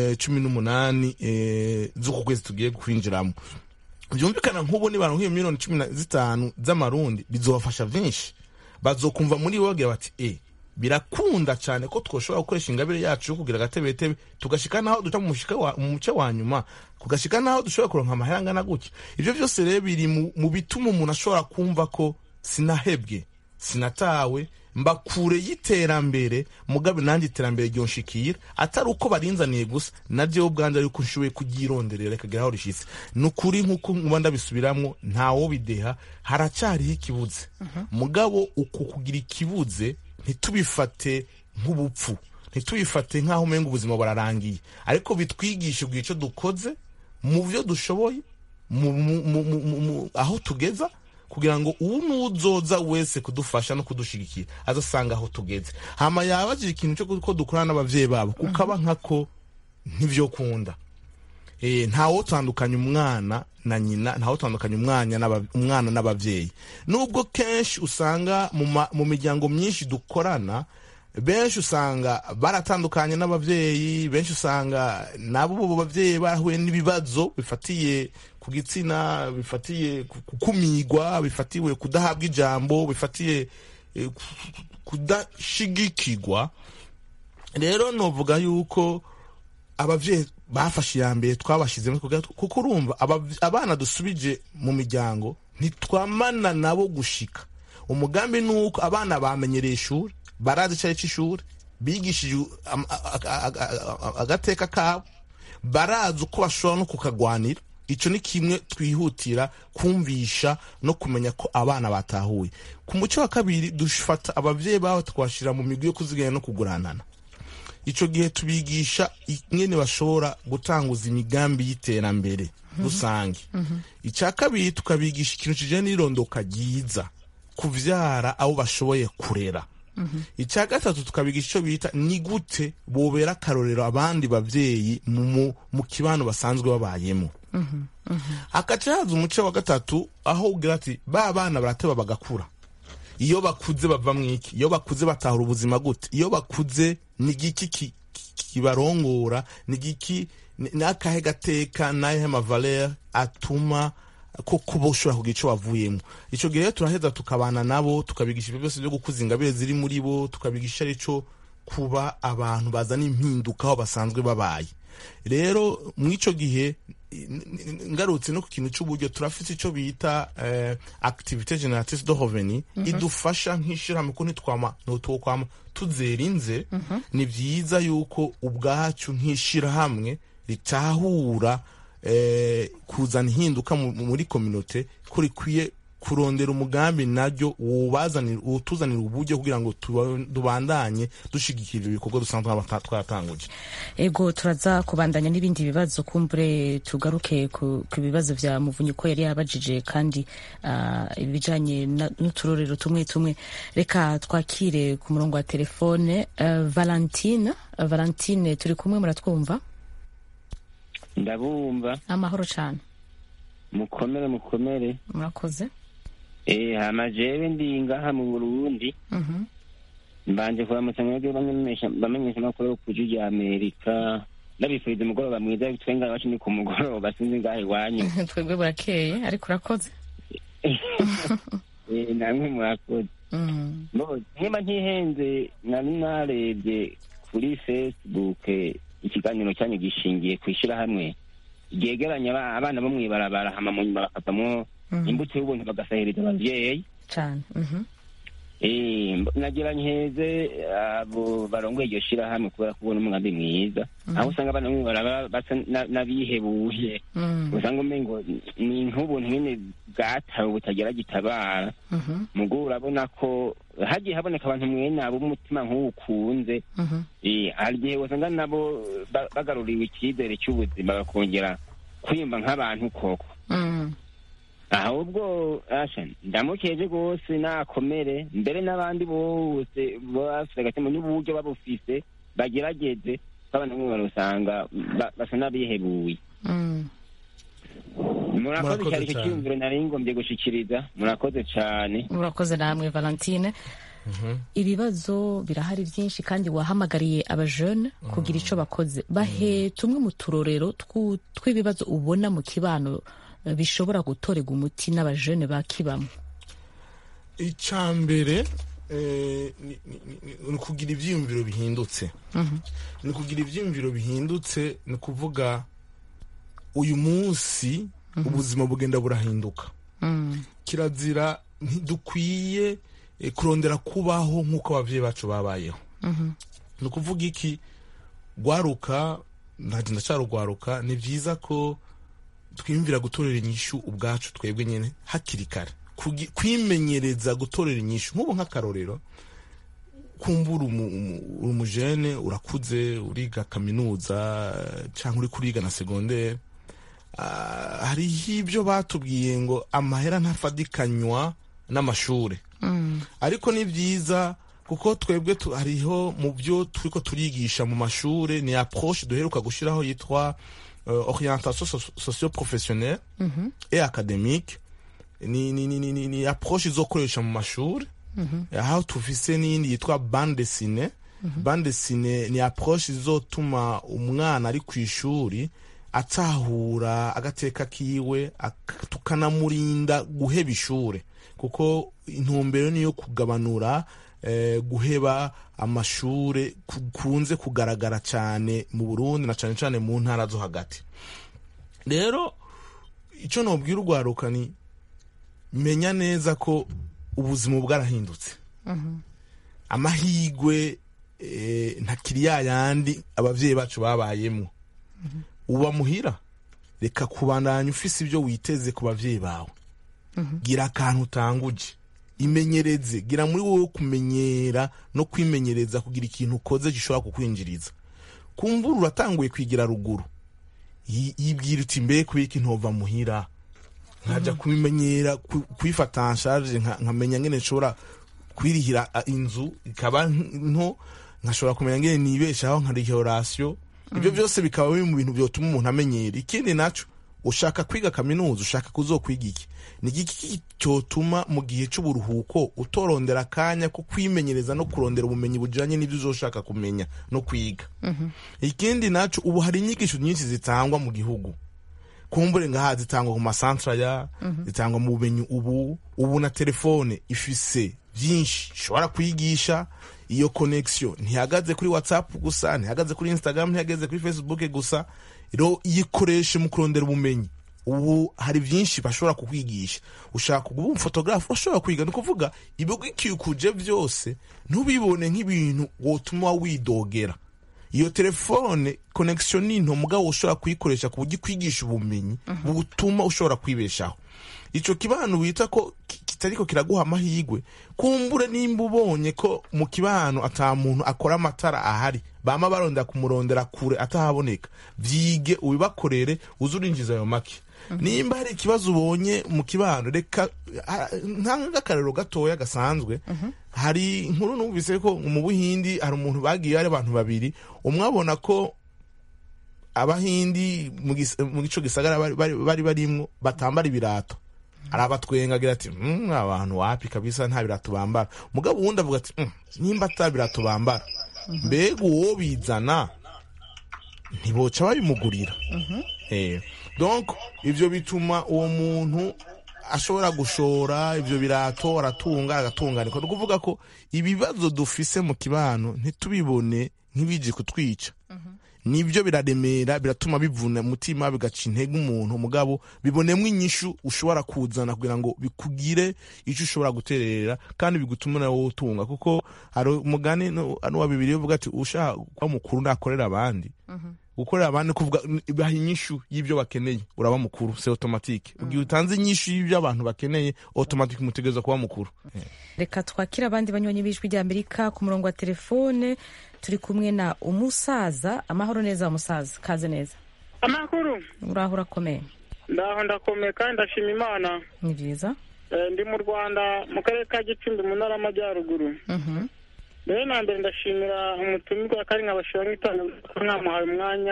18 z'uku kwezi tugiye kwinjiramo. Byumvikana nk'ubu ni baronka miliyoni 15 z'amarundi bizobafasha byinshi bazokumva muri woge bati birakunda cyane ko twoshobora gukoresha ingabire yacu kugira agatebetebe tugashika naho duta mu muce wa nyuma kugashika naho dushobora kuronka amahanga na gutya. Ivyo byose rero biri mu bituma umuntu ashobora kumva ko sinahebwe sinatawe mbakure y'iterambere mugabe nanjye iterambere ryonshikira atari uko barinzaniye gusa naje ubwanje ariko nshoboye kugironderera kagera aho rishitse nukuri nkuko ngubanda bisubiramwo ntawo bideha haracyari ikibuze mugabo uko kugira ikibuze ntitubifate nk'ubupfu ntitubifate nk'aho umenga ubuzima bararangiye ariko bitwigisha ico dukoze mu byo dushoboye aho tugeza kugira ngo uzoza wese kudufasha no kudushigikira azasanga aho tugeze hama yabajije ikintu cyo ko dukorana n'abavyeyi babo kukaba nkako ntivyo kunda ntawo tandukanya umwana na nyina ntawo tandukanya umwana n'abavyeyi nubwo kenshi usanga mu miryango myinshi dukorana benshi usanga baratandukanye n'abavyeyi benshi usanga nabo bavyeyi bahuye n'ibibazo bifatiye ku gitsina bifatiye kukumigwa bifatiwe kudahabwa ijambo bifatiye kudashigikirwa. Rero novuga yuko abavyeyi bafashe yambere twabashizemo kuko urumva abana dusubije mu miryango ntitwamana nabo gushika. Umugambi nuko abana bamenyereye ishuri barazi cyari cy'ishuri bigishije agateka kabo barazi uko bashobora no kukagwanira. Ico ni kimwe twihutira kumvisha no kumenya ko abana batahuye. Ku muco wa kabiri dufata abavyeyi baho twashira mu migwi yo kuziganya no kuguranana. Ico gihe tubigisha ingene bashobora gutanguza imigambi y'iterambere rusange. Ica kabiri tukabigisha ikintu kijanye n'irondoka ryiza kuvyara abo bashoboye kurera. Ica gatatu tukabigisha ico bita ni gute bobera karorero abandi bavyeyi mu kibano basanzwe babayemo. Akacaza umuco wa gatatu aho ugira ati ba bana barateba bagakura. Iyo bakuze bava mwiki, iyo bakuze batahura ubuzima gute, iyo bakuze ni giki kibarongora, ni giki nakahe gateka naye mavaleur atuma ko kuboshora kugira ico bavuyemo. Ico gihe turaheza tukabana nabo tukabigisha ibyo byose byo gukuza ingabire ziri muri bo tukabigisha ico kuba abantu bazana impinduka aho basanzwe babaye. Rero mwico gihe ngarutse no ku kintu cy'uburyo turafite ico bita activité génératrice de revenu idufasha nkishira mu kuntu twama tuzerinze. Ni byiza yuko ubwacu nkishira hamwe ritahura kuzana hinduka muri communauté kuri kwiye kurondera umugambi naryo utuzanira uburyo kugira ngo tubandanye dushigikira ibikorwa dusanzwe twatanguje. Ego turaza kubandanya n'ibindi bibazo kumbure tugaruke ku bibazo vya Muvunyi ko yari yabajije kandi ibijanye n'uturorero tumwe reka twakire ku murongo wa telefone Valentine turi kumwe muratwumva? Ndabumva. Amahoro cyane. Mukomere. Murakoze. Amajewe ndi ngaha mu Burundi. Mbanje kwa musangaje bamenyesha makuru ku Jiji ya Amerika. Ndabifuriza umugoroba mwiza twenga bacu ni ku mugoroba sinzi ngahe wanyu. Twebwe burakeye ariko urakoze. namwe murakoze. Niba ntihenze nari narebye kuri Facebook ikiganiro cyanyu gishingiye ku ishyirahamwe ryegeranya abana bo mw'ibarabara hama mu nyuma bakatamwo imbuto y'ubuntu bagasahiriza abavyeyi cyane. nagira nkeze abo barongoye iryo shyirahamwe kubera kubona umugambi mwiza aho usanga abana mw'ibarabara basa n'abihebuye usanga umengo ni nk'ubuntu nyene bwatawe butagira gitabara mugo urabona ko hagiye haboneka abantu mwene abo umutima nk'ukunze hari igihe usanga nabo bagaruriwe icyizere cy'ubuzima bakongera kwiyumva nk'abantu koko. ahubwo ndamukeje rwose nakomere mbere n'abandi bose bafite agatima n'uburyo babufise bagerageze babana mw'ibara usanga basa n'abihebuye. murakoze cyane icyo cyiyumviro nari ngombye gushikiriza. murakoze cyane. murakoze namwe Valentine. ibibazo birahari byinshi kandi wahamagariye abajene kugira icyo bakoze. bahe tumwe mu turorero tw'ibibazo ubona mu kibano bishobora gutorega umuti n'abajene bakibamo. icambere ni kugira ivyiyumviro bihindutse. ni kugira ivyiyumviro bihindutse ni kuvuga uyu munsi ubuzima bugenda burahinduka. kirazira ntidukwiye kurondera kubaho nk'uko abavyeyi bacu babayeho. ni ukuvuga iki gwaruka ndacarugwaruka ni vyiza ko twiyumvira gutorera inyishu ubwacu twebwe nyene hakiri kare kwimenyereza gutorera inyishu. nk'ubu nk'akarorero kumbura umujene urakuze uriga kaminuza cyangwa uri kuriga na segondere hariho ibyo batubwiye ngo amahera ntafadikanywa n'amashure ariko ni vyiza kuko twebwe hariho mu byo turiko turigisha mu mashure ni approche duheruka gushiraho yitwa orientation socio-professionnelle et académique. ni approche izokoresha mu mashuri. aho tufise n'iyindi yitwa bande dessinée. bande dessinée ni approche izotuma umwana ari ku ishuri atahura agateka kiwe tukanamurinda guheba ishure kuko intumbero niyo kugabanura guheba amashure kunze kugaragara cyane mu Burundi na cyane cyane mu ntara zo hagati. rero icyo nobwira urwaruka ni menya neza ko ubuzima bwarahindutse. amahigwe ntakiri yayandi abavyeyi bacu babayemo. uba muhira reka kubandanya ufise ibyo witeze ku bavyeyi bawe. gira akantu utanguje imenyereze gira muri wowe kumenyera no kwimenyereza kugira ikintu ukoze gishobora kukwinjiriza. kumbura uratanguye kwigira ruguru yibwira uti mbe kubika ntova muhira nkaja kubimenyera kwifata nshaje nkamenya ngene nshobora kwirihira inzu ikaba nto nkashobora kumenya ngene nibeshaho nkarihira ratio. ibyo byose bikaba biri mu bintu byotuma umuntu amenyera. ikindi naco ushaka kwiga kaminuza ushaka kuzokwiga iki ni iki cyotuma mu gihe cy'uburuhuko utorondera akanya ko kwimenyereza no kurondera ubumenyi bujanye n'ibyo uzoshaka kumenya no kwiga. ikindi naco ubu hari inyigisho nyinshi zitangwa mu gihugu kumbure ngaha zitangwa ku masantra ya zitangwa mu bumenyi ubu na telefone ifise byinshi shobora kwigisha. iyo connection ntihagaze kuri WhatsApp gusa ntihagaze kuri Instagram ntihagaze kuri Facebook gusa iro yikoreshe mu kurondera ubumenyi. ubu hari byinshi bashobora kukwigisha. ushaka kuba umfotografe ushobora kwiga no kuvuga ibigukikuje byose ntubibone nk'ibintu wotuma widogera. iyo telefone connection ninto mugabo ushobora kuyikoresha ku buryo kwigisha ubumenyi butuma ushobora kwibeshaho. ico kibano wita ko kitariko kiraguha amahigwe kumbure nimba ubonye ko mu kibano ata muntu akora amatara ahari bama baronda kumurondera kure atahaboneka vyige ubibakorere uzurinjiza ayo make. nimba hari ikibazo ubonye mu kibano reka nk'akarero gatoya gasanzwe hari inkuru numvise ko mu Buhindi hari umuntu bagiye ari abantu babiri umwabona ko abahindi mu gico gisagara bari barimwo batambara ibirato arabatwenga agira ati abantu wapi kabisa nta birato bambara. mugabo wundi avuga ati nimba ata birato bambara mbega uwo bizana ntiboca babimugurira. donc ivyo bituma uwo muntu ashobora gushora ivyo birato aratunga agatunganirwa. Ni ukuvuga ko ibibazo dufise mu kibano ntitubibone nk'ibije kutwica. Nibyo biraremera, biratuma bivuna mutima, bigaca intege umuntu, mugabo bibonemwe inyishu ushobora kuzana kugira ngo bikugire ico ushobora guterera kandi bigutuma nawe utunga. Kuko hari umugani wa Bibiliya uvuga ati ushaka kuba mukuru nakorera abandi. Gukorera abandi kuvuga baha inyishu y'ibyo bakeneye, uraba mukuru, c'est automatique. Ugiye utanze inyishu y'ibyo abantu bakeneye, automatique mutegereza kuba mukuru. Reka twakira abandi banywanyi b'Ijwi ry'Amerika ku murongo wa telefone. Turi kumwe na umusaza. Amahoro neza umusaza, kaze neza. Amakuru uraho urakomeye? Ndaho ndakomeye kandi ndashima Imana. Ni byiza. Ndi mu Rwanda mu karere ka Gicumbi mu ntara y'Amajyaruguru. Mbere na mbere ndashimira umutumirwa kandi nkabashira nk'itanga mwamuhaye umwanya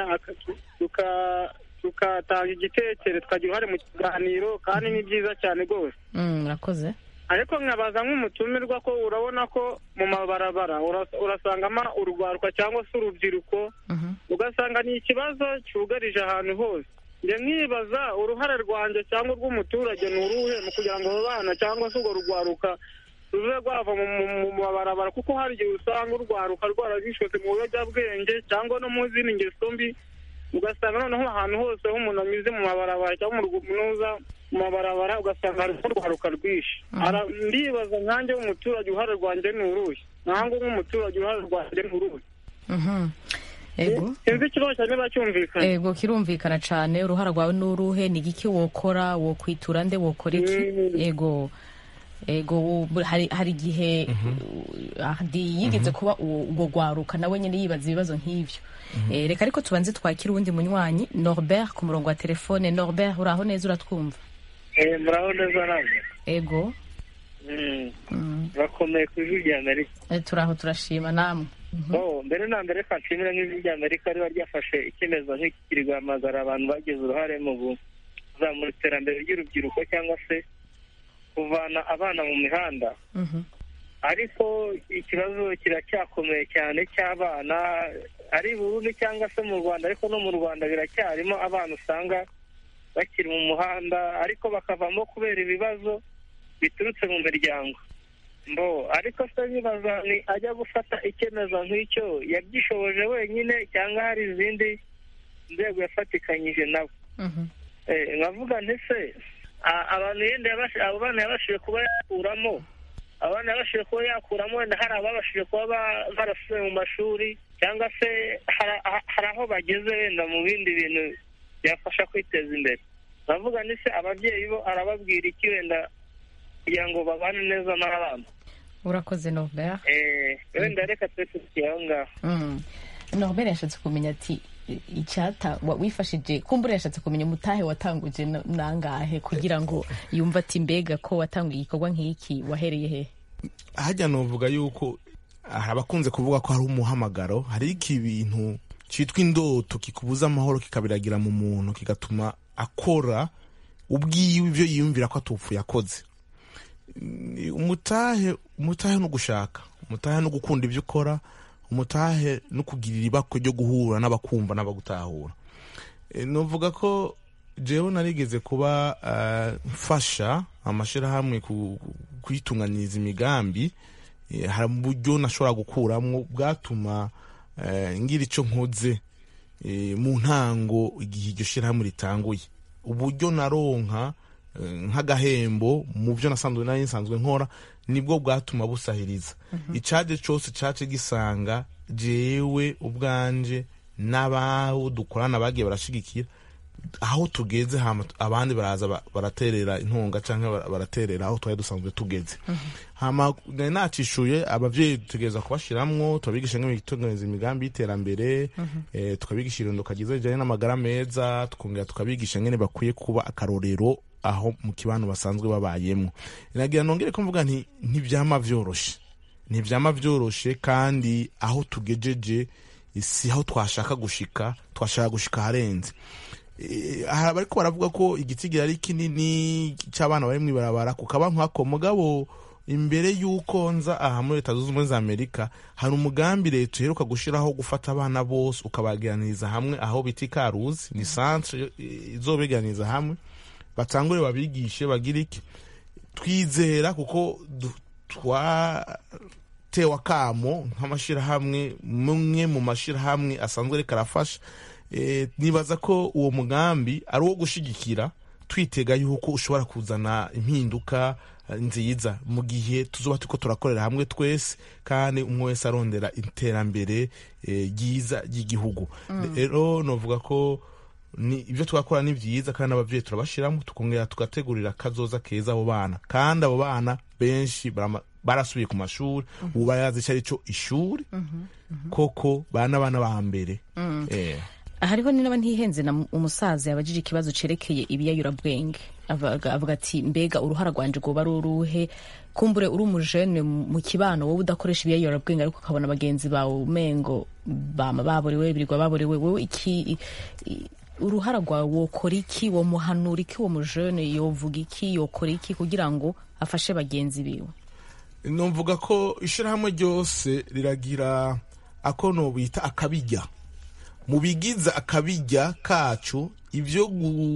tukatanga igitekerezo tukagira uruhare mu kiganiro kandi ni byiza cyane rwose. Murakoze. Ariko nkabaza nk'umutumirwa ko urabona ko mu mabarabara urasangamo urugwaruka cyangwa se urubyiruko, ugasanga ni ikibazo cyugarije ahantu hose. Njye nkibaza uruhare rwanjye cyangwa rw'umuturage ni uruhe mu kugira ngo abo bana cyangwa se urwo rugwaruka ruve rwava mu mabarabara, kuko hari igihe usanga urwaruka rwarabishotse mu biyobyabwenge cyangwa no mu zindi ngeso mbi, ugasanga noneho ahantu hose aho umuntu anyuze mu mabarabara cyangwa mu mabarabara ugasanga hari urwaruka rwinshi. Ndibaza nkanjye w'umuturage uruhare rwanjye ni uruhe? Nanjye nk'umuturage uruhare rwanjye ni uruhe? Sinzi ikibazo cyane niba cyumvikana. Ego kirumvikana cyane. Uruhare rwawe ni uruhe? Ni igiki wokora? Wokwitura nde? Wokora iki? Ego hari igihe yigeze kuba ubwo rwaruka nawe nyine yibaza ibibazo nk'ibyo. Reka ariko tubanze twakira uwundi munywanyi. Norbert ku murongo wa telefone. Norbert uraho neza, uratwumva? Muraho neza namwe. Ego bakomeye ku Ijwi ry'Amerika. Turaho turashima namwe. Mbere na mbere kanshimira nk'Ijwi ry'Amerika riba ryafashe icyemezo nk'iki kiri guhamagara abantu bagize uruhare mu kuzamura iterambere ry'urubyiruko cyangwa se kuvana abana mu mihanda. Ariko ikibazo kiracyakomeye cyane cy'abana, ari Burundi cyangwa se mu Rwanda, ariko no mu Rwanda biracyarimo abana usanga bakiri mu muhanda ariko bakavamo kubera ibibazo biturutse mu miryango. Ariko se bibaza ni ajya gufata icyemezo nk'icyo yabyishoboje wenyine cyangwa hari izindi nzego yafatikanyije nabo? Nkavuga nti se abantu yenda abo bana yabashije kuba yakuramo, abana yabashije kuba yakuramo, wenda hari ababashije kuba barasubiye mu mashuri cyangwa se hari aho bageze wenda mu bindi bintu byafasha kwiteza imbere. Navuga ni se ababyeyi bo arababwira iki wenda kugira ngo babane neza n'abana? Urakoze Norbert. Wenda reka twese tukiyaho ngaho. Norbert yashatse kumenya ati icyata wifashije, kumbura yashatse kumenya umutahe watanguje nangahe kugira ngo yumva ati mbega ko watanguye igikorwa nk'iki wahereye he? Hajya novuga yuko abakunze kuvuga ko hari umuhamagaro, hari iki bintu cyitwa indoto kikubuza amahoro kikabiragira mu muntu kigatuma akora ubwiwe ibyo yiyumvira ko atupfuye akoze. Umutahe no gushaka, umutahe no gukunda ibyo ukora, umutahe no kugirira ibako ryo guhura n'abakumva n'abagutahura. Novuga ko jewe narigeze kuba mfasha amashirahamwe kwitunganyiriza imigambi, hari uburyo nashobora gukuramwo bwatuma ngira ico nkoze mu ntango igihe iryo shirahamwe ritanguye. Uburyo naronka nk'agahembo mu byo nasanzwe nkora nibwo bwatuma busahiriza. Icaje cyose cace gisanga jewe ubwanje n'abaho dukorana bagiye barashigikira aho tugeze, abandi baraza baraterera intunga canke baraterera aho twari dusanzwe tugeze. Hama nacishuye abavyeyi dutegereza kubashiramwo, tubabigisha nk'imitunganiza imigambi y'iterambere, tukabigisha irondoka ryiza rijanye n'amagara meza, tukongera tukabigisha ngene bakwiye kuba akarorero aho mu kibano basanzwe babayemwo. Nagira nongere ko mvuga nti ntivyama vyoroshe kandi aho tugejeje si aho twashaka gushika harenze. Hari bariko baravuga ko igitigira ari kinini cy'abana bari mwibarabara kukaba nkako, mugabo imbere yuko nza aha muri Leta Zunze Ubumwe za Amerika hari umugambi leta iheruka gushiraho gufata abana bose ukabaganiriza hamwe aho bita Ikaruzi, ni centre izobeganiriza hamwe batangure babigishe bagira iki. Twizera kuko twatewe akamo nk'amashirahamwe, mumwe mu mashirahamwe asanzwe reka arafasha. Nibaza ko uwo mugambi ari uwo gushigikira, twitega yuko ushobora kuzana impinduka nziza mu gihe tuzoba turiko turakorera hamwe twese, kandi umwe wese arondera iterambere ryiza ry'igihugu. Rero novuga ko ibyo twakora ni byiza, kandi abavyeyi turabashiramo, tukongera tugategurira kazoza keza abo bana, kandi abo bana benshi barasubiye ku mashuri, ubu barazi ico arico ishuri, koko bana ba mbere. Hariho n'aba ntihenze na umusaza yabajije ikibazo cerekeye ibiyayurabwenge, avuga ati mbega uruhara rwanje rwoba ari uruhe? Kumbure uri umujene mu kibano wowe udakoresha ibiyayurabwenge, ariko ukabona bagenzi bawe umengo bama baborewe, birirwa baborewe, wowe iki uruhara rwawe wokora iki? Womuhanura iki? Uwo mujene yovuga iki? Yokora iki kugira ngo afashe bagenzi biwe? Numvuga ko ishirahamwe ryose riragira akono bita akabijya. Mu bigiza akabijya kacu, ivyo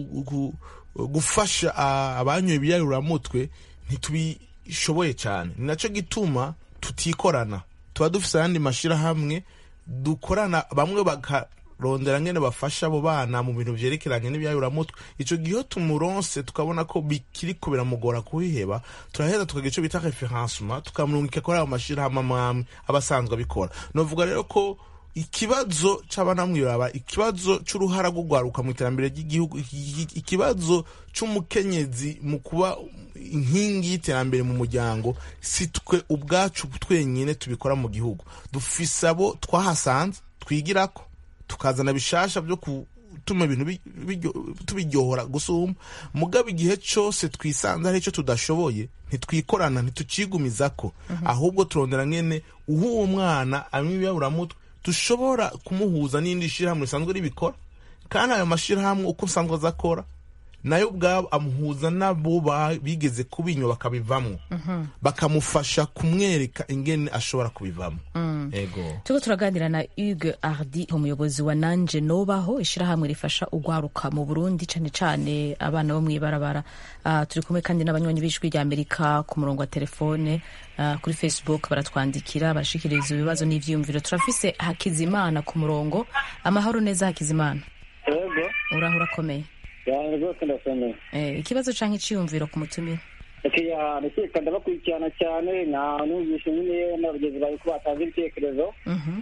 gufasha abanyoye ibiyayuramutwe ntitubishoboye cyane. Ni naco gituma tutikorana, tuba dufise ayandi mashirahamwe dukorana, bamwe bakarondera ngene bafasha abo bana mu bintu vyerekeranye n'ibiyayuramutwe. Ico gihe tumuronse tukabona ko bikiriko biramugora kubiheba, turaheza tukagira ico bita référencement, tukamurungika kuri ayo mashirahamwe amwe abasanzwe abikora. Novuga rero ko ikibazo c'abana mwiraba, ikibazo c'uruhara rw'ugwaruka mu iterambere ry'igihugu, ikibazo c'umukenyezi mu kuba inkingi y'iterambere mu muryango, si twe ubwacu twenyine tubikora mu gihugu. Dufise abo twahasanze twigirako, tukazana bishasha byo gutuma ibintu tubiryohora gusumba. Mugabo igihe cose twisanze hari ico tudashoboye, ntitwikorana, ntitucigumizako, ahubwo turondera ngene uwo mwana amwe ibiyayuramutwe dushobora kumuhuza n'indi shirahamwe risanzwe ribikora, kandi ayo mashirahamwe uko usanzwe azakora nayo ubwabo amuhuza nabo bigeze kubinywa bakabivamwo, bakamufasha kumwereka ingene ashobora kubivamo. Ego tuko turaganira na Hugues Hardy, umuyobozi wa Nanje Nobaho, ishirahamwe rifasha ugwaruka mu Burundi, cane cane abana bo mwibarabara. Turi kumwe kandi n'abanywanyi b'ijwi rya Amerika ku murongo wa telefone, kuri Facebook baratwandikira bashikiriza ibibazo n'ivyiyumviro. Turafise Hakizimana ku murongo. Amahoro neza Hakizimana? Yego. Urahura komeye? Ya rwose ndasomeye. Ikibazo canke iciyumviro ku mutumire? Ndakeka ndabakurikirana cyane, numvise nyine n'abagenzi bawe ko batanze ibitekerezo.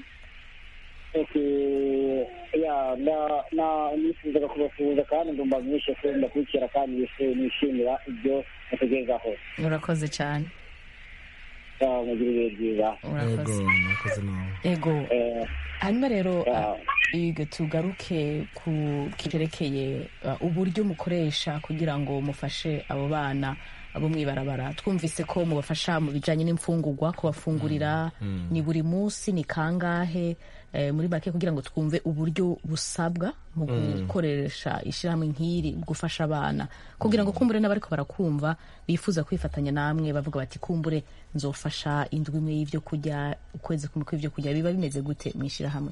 Nifuzaga kubasuhuza kandi ndumva mwinshi ko ndakurikira kandi nishimira ibyo mutegerezaho. Urakoze cyane. Mugire ibihe byiza. Urakoze nawe. Ego. Hanyuma rero tugaruke ku kiterekeye uburyo mukoresha kugira ngo mufashe abo bana abo mwibarabara. Twumvise ko mubafasha mu bijanye n'imfungurwa, kubafungurira ni buri munsi, ni kangahe? Muri make kugira ngo twumve uburyo busabwa mu gukoresha ishirahamwe nk'iri gufasha abana, kugira ngo kumbure n'abariko barakumva bifuza kwifatanya namwe bavuga bati kumbure nzofasha indwi imwe y'ivyo kurya, ukwezi kumwe kw'ivyo kurya. Biba bimeze gute mwishirahamwe?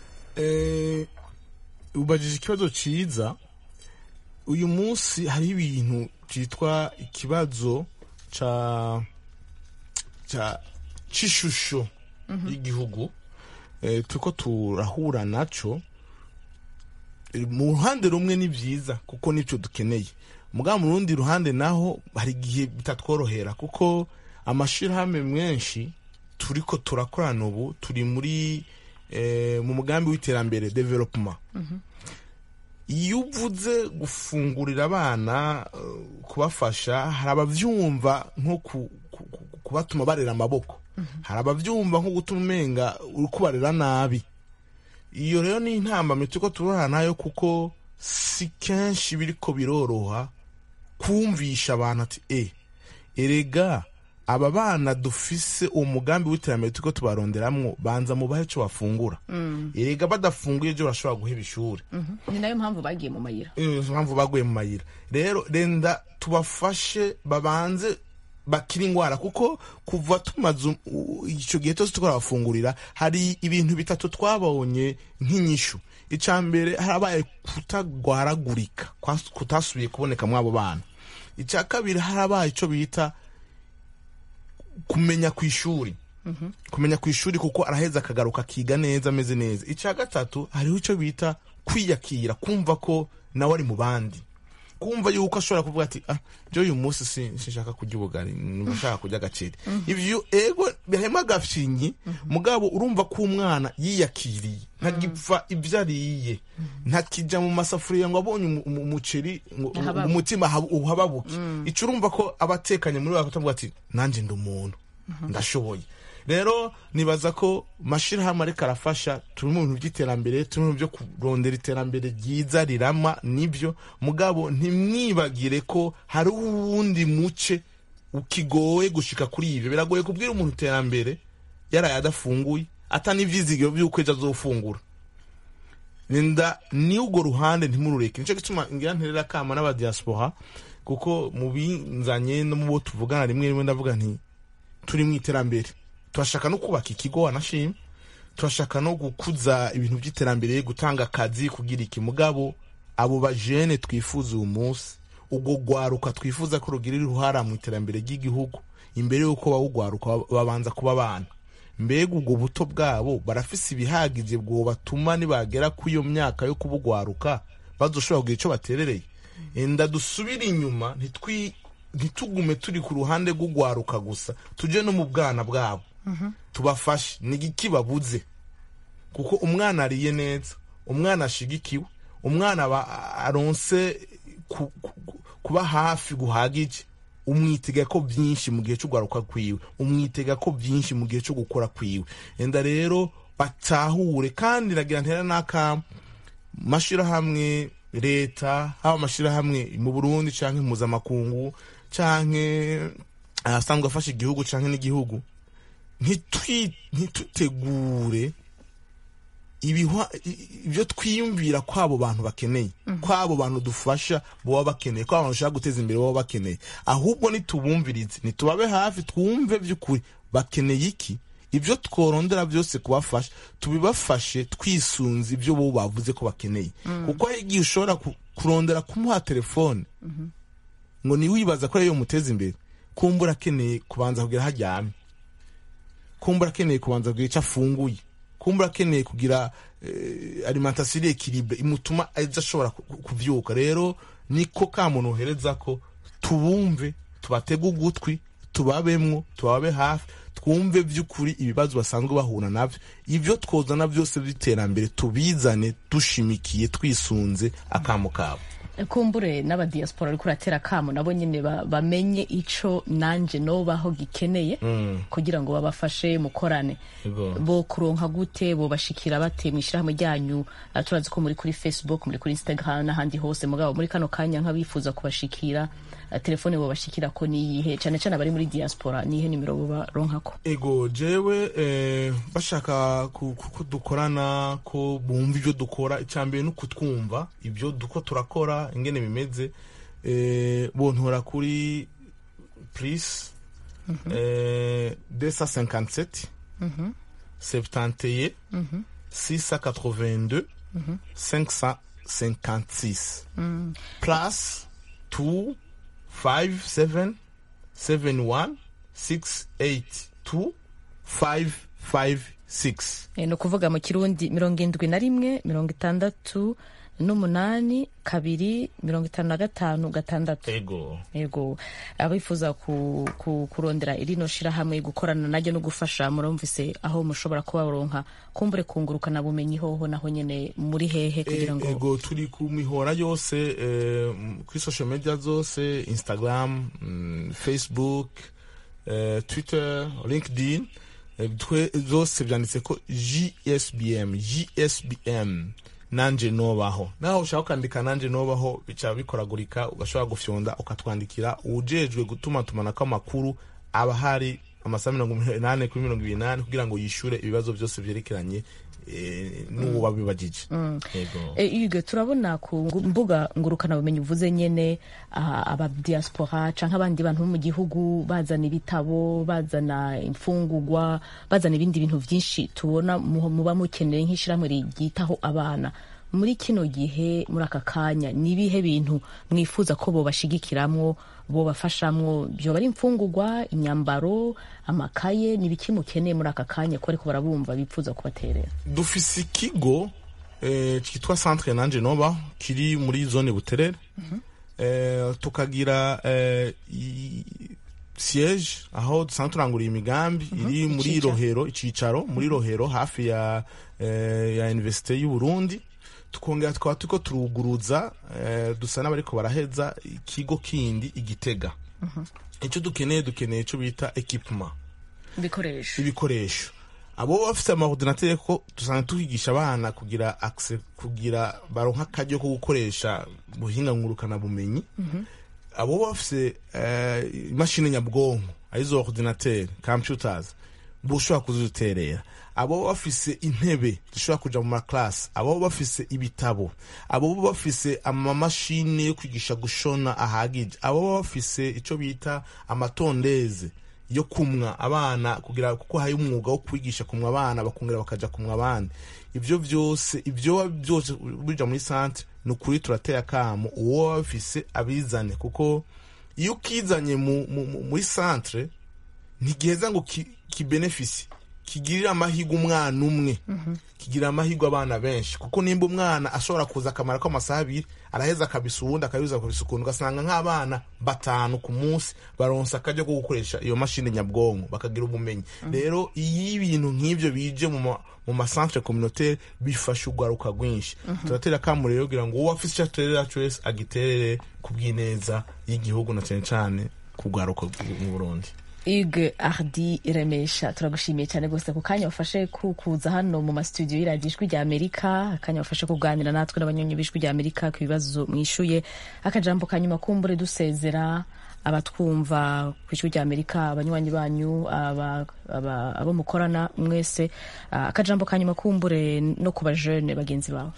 Ubajije ikibazo ciza. Uyu munsi hari ibintu cyitwa ikibazo c'ishusho y'igihugu, tuko turahura naco. Mu ruhande rumwe ni vyiza kuko nico dukeneye, mugabo mu rundi ruhande naho hari igihe bitatworohera, kuko amashirahamwe menshi turiko turakorana ubu turi muri mu mugambi w'iterambere development. Iyo uvuze gufungurira abana, kubafasha, hari abavyumva nko kubatuma barera amaboko, hari abavyumva nko gutuma umenga uri kubarera nabi. Iyo rero ni intambamye turiko turahura nayo, kuko si kenshi biriko biroroha kumvisha abantu ati erega aba bana dufise uwo mugambi w'iterambere turiko tubaronderamwo, banza mubahe ico bafungura. Erega badafunguye ejo barashobora guheba ishuri. Ni nayo mpamvu bagiye mu mayira. Mpamvu baguye mu mayira. Rero renda tubafashe babanze bakira ingwara, kuko kuva tumaze ico gihe cyose tukora bafungurira, hari ibintu bitatu twabonye nk'inyishu. icya mbere harabaye kutagwaragurika kutasubiye kuboneka mw'abo bana. Icya kabiri harabaye icyo bita kumenya ku ishuri, kumenya ku ishuri kuko araheza akagaruka akiga neza ameze neza. Icya gatatu hariho icyo bita kwiyakira, kumva ko nawe ari mu bandi, kumva yuko ashobora kuvuga ati byo uyu munsi sinshaka kurya ubugari, nshaka kurya agaceri. Ivyo ego birahema gafyinyi, mugabo urumva ko umwana yiyakiriye, ntagipfa ibyo ariye, ntakija mu masafuriya ngo abonye umuceri umutima uhababuke. Ico urumva ko abatekanye muri bakavuga ati nanje ndi umuntu ndashoboye. Rero nibaza ko mashirahamwe ariko arafasha, turi mu bintu by'iterambere, turi mu byo kurondera iterambere ryiza rirama, nibyo mugabo ntimwibagire ko hari uwundi muce ukigoye gushika kuri ivyo. Biragoye kubwira umuntu iterambere yaraye adafunguye atani ivyizigiro by'uko ejo azofungura. Nenda ni ugo ruhande ntimurureke. Nico gituma ngira nterera kama n'aba diaspora, kuko mu binzanye no mu bo tuvugana rimwe ndavuga nti turi mu iterambere, turashaka no kubaka ikigo wanashima, turashaka no gukuza ibintu by'iterambere, gutanga akazi, kugira iki. Mugabo abo bajene twifuza uyu munsi, ubwo gwaruka twifuza ko rugirira uruhara mu iterambere ry'igihugu, imbere yuko bawugwaruka babanza kuba abana. Mbega ubwo buto bwabo barafise ibihagije bwo batuma nibagera ku iyo myaka yo kubugwaruka bazoshobora kugira ico baterereye. Enda dusubira inyuma, ntitugume turi ku ruhande rw'ugwaruka gusa, tuje no mu bwana bwabo tubafashe. Nigiki babuze? Kuko umwana ariye neza, umwana ashigikiwe, umwana aronse kuba hafi guhagije, umwitega ko byinshi mu gihe cyo gwaruka kwiwe, umwitega ko byinshi mu gihe cyo gukora kwiwe. Enda rero batahure, kandi ragira ntera naka mashirahamwe leta, haba mashirahamwe mu Burundi canke mpuzamakungu canke asanzwe afasha igihugu canke n'igihugu, ntitutegure ibyo twiyumvira kwabo bantu bakeneye, kwabo bantu dufasha boba bakeneye, kwabo bantu ushaka guteza imbere boba bakeneye. Ahubwo nitubumvirize, nitubabe hafi, twumve by'ukuri bakeneye iki, ibyo tworondera byose kubafasha tubibafashe twisunze ibyo bo bavuze ko bakeneye. Kuko igihe ushobora kurondera kumuha telefone ngo ni wibaza ko ariyo muteza imbere, kumbura akeneye kubanza kugira haryame, kumbura akeneye kubanza kugira icyo afunguye, kumbura akeneye kugira alimentation equilibre imutuma ashobora kuvyuka. Rero niko ka muntu uhereza ko tubumve, tubatega ugutwi, tubabemwo, tubabe hafi, twumve by'ukuri ibibazo basanzwe bahura navyo. Ivyo twozana byose by'iterambere tubizane dushimikiye, twisunze akamo kabo. Kumbure n'abadiaspora ariko uratera kamo nabo nyene bamenye ico nanje nobaho gikeneye, kugira ngo babafashe mukorane. Bo kuronka gute, bo bashikira bate mwishirahamwe ryanyu? Turazi ko muri kuri Facebook, muri kuri Instagram n'ahandi hose, mugabo muri kano kanya nkabifuza kubashikira, telefone bo bashikira ko niyihe, cyane cyane abari muri diaspora, nihe nimero bo baronka ko? Ego jewe bashaka kudukorana, ko bumva ivyo dukora, icyambere no kutwumva ivyo duko turakora ingene bimeze, bontora kuri plus 257 71 682 556 plus 257 71 682 556. No kuvuga mu Kirundi 71 68 8 2 55 6. Ego abifuza kurondera irino shirahamwe gukorana najye no gufasha, murumvise aho mushobora kubaronka, kumbure kungurukana bumenyi hoho naho nyene muri hehe kugira ngo ego turi ku mihora yose, kuri social media zose, Instagram, Facebook, Twitter, LinkedIn, zose byanditse ko GSBM nanje nobaho. Naho ushaka kwandika nanje nobaho bica bikoragurika, ugashobora gufyonda ukatwandikira ujejwe gutuma tumanako amakuru abahari amasaha 80 kuri 28 kugira ngo yishure ibibazo byose byerekeranye n'uwo babibagije. Yego turabona ku mbuga ngurukana bumenyi uvuze nyene, aba diaspora canke abandi bantu mu gihugu bazana ibitabo, bazana imfungurwa, bazana ibindi bintu byinshi tubona muba mukeneye nk'ishiramwe rigitaho abana. muri kino gihe muri aka kanya ni ibihe bintu mwifuza ko bobashigikiramwo bobafashamwo, byoba ari imfungurwa, imyambaro, amakaye, n'ibiki mukeneye muri aka kanya ko ariko barabumva bipfuza kubaterera? dufise ikigo kitwa Centre Nanje Noba kiri muri zone Buterere. Tukagira siège aho dusanzwe turangurira imigambi iri muri Rohero, icicaro muri Rohero hafi ya Université y'u Burundi. Tukongera tukaba turiko turuguruza dusa n'abariko baraheza ikigo kindi Igitega. Ico dukeneye ico bita equipement, ibikoresho. Abo bafite amaordinateur ko dusanga tuhigisha abana kugira access, kugira baronka akaryo ko gukoresha buhinga ngurukana bumenyi. Abo bafite imashini nyabwonko arizo ordinateur computers bushobora kuzuterera. Abo bafise intebe dushobora kuja mu class, abo bafise ibitabo, abo bafise amamashini yo kwigisha gushona ahagije, abo bafise ico bita amatondeze yo kumwa abana kugira kuko hayi umwuga wo kwigisha kumwa abana bakongera bakaja kumwa abandi. Ivyo byose bija muri centre nukuri turateye akamo uwo bafise abizane, kuko iyo kizanye muri centre ntigiheza ngo ki benefisi kigirira amahirwe umwana umwe, kigira amahirwe abana benshi, kuko nimba umwana ashobora kuza akamara ko amasaha 2 araheza akabisa ubundi akayuza kubisukunda, ugasanga nk'abana 5 ku munsi baronsa akajya ko gukoresha iyo mashini nyabwonko bakagira ubumenyi. Rero iyi ibintu nk'ivyo bije mu masantre communautaire bifasha ugwaruka rwinshi. Turatera kamure rero kugira ngo uwo afise icyo aterera cyose agiterere kubwineza y'igihugu na cyane kugwaruka mu Burundi. Hugues Hardy Remesha, turagushimiye cyane gose ku kanya wafashe kuza hano mu studio y'Iradiyo Ijwi rya Amerika, akanya wafashe kuganira natwe n'abanyonyi b'Ijwi rya Amerika ku bibazo mwishuye. Akajambo kanyuma kumbure dusezera abatwumva ku Ijwi rya Amerika, abanywanyi banyu, abo mukorana mwese, akajambo kanyuma kumbure no kuba jeune bagenzi bawe.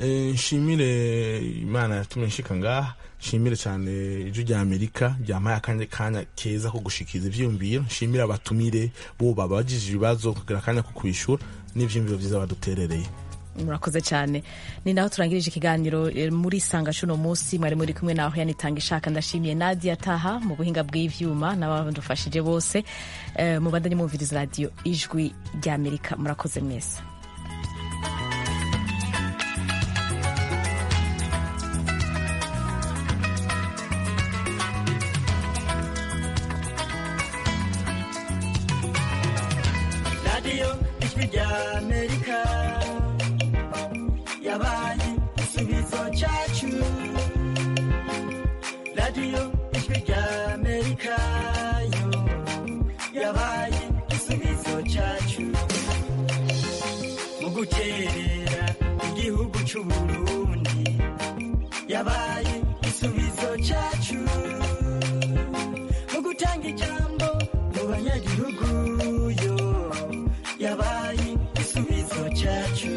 Nshimire Imana yatumye nshika ngaha, nshimire cyane Ijwi rya Amerika ryamaye akanya keza ko gushikiriza ivyumviro. Nshimire abatumire bo babajije ibibazo kugira akanya ko kwishura n'ivyumviro vyiza baduterereye. Murakoze cyane. Ni naho turangirije ikiganiro muri Sanga cuno munsi. Mwari muri kumwe naho yanitanga ishaka. Ndashimiye Nadia Taha mu buhinga bw'ivyuma n'abadufashije bose. Mubandanye mumviriza Radio Ijwi rya Amerika. Murakoze mwese. Radio Ijwi rya Amerika yabaye igisubizo cyacu. Radio Ijwi rya Amerika yo yabaye igisubizo cyacu mu guterera igihugu cy'u Burundi. Yabaye igisubizo cyacu mu gutanga ijambo mu banyagihugu yo yabaye igisubizo cyacu.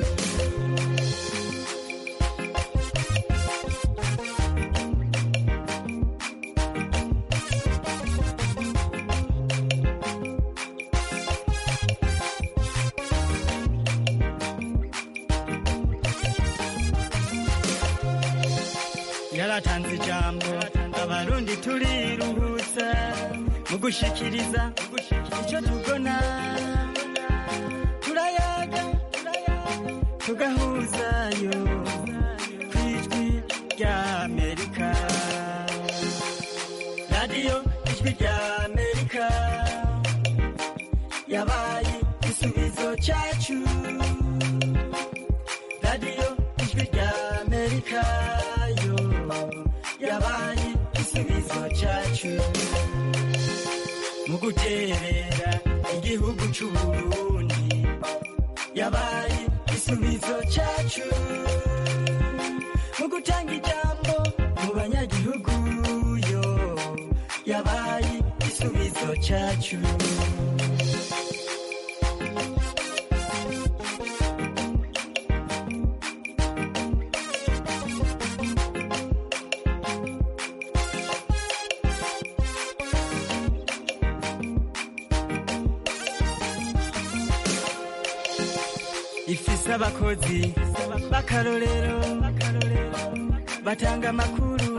Yaratanze ijambo abarundi turiruhutsa mu gushikiriza icyo tubona. Turayaga tugahuzayo ku Ijwi rya Amerika. Radio Ijwi rya Amerika yabaye igisubizo cyacu. Radio Ijwi rya Amerika yo yabaye igisubizo cyacu mu guterera igihugu cy'u Burundi. Yabaye igisubizo cyacu mu gutanga ijambo mu banyagihugu yo yabaye igisubizo cyacu. Ifise ifise abakozi b'akarorero batanga amakuru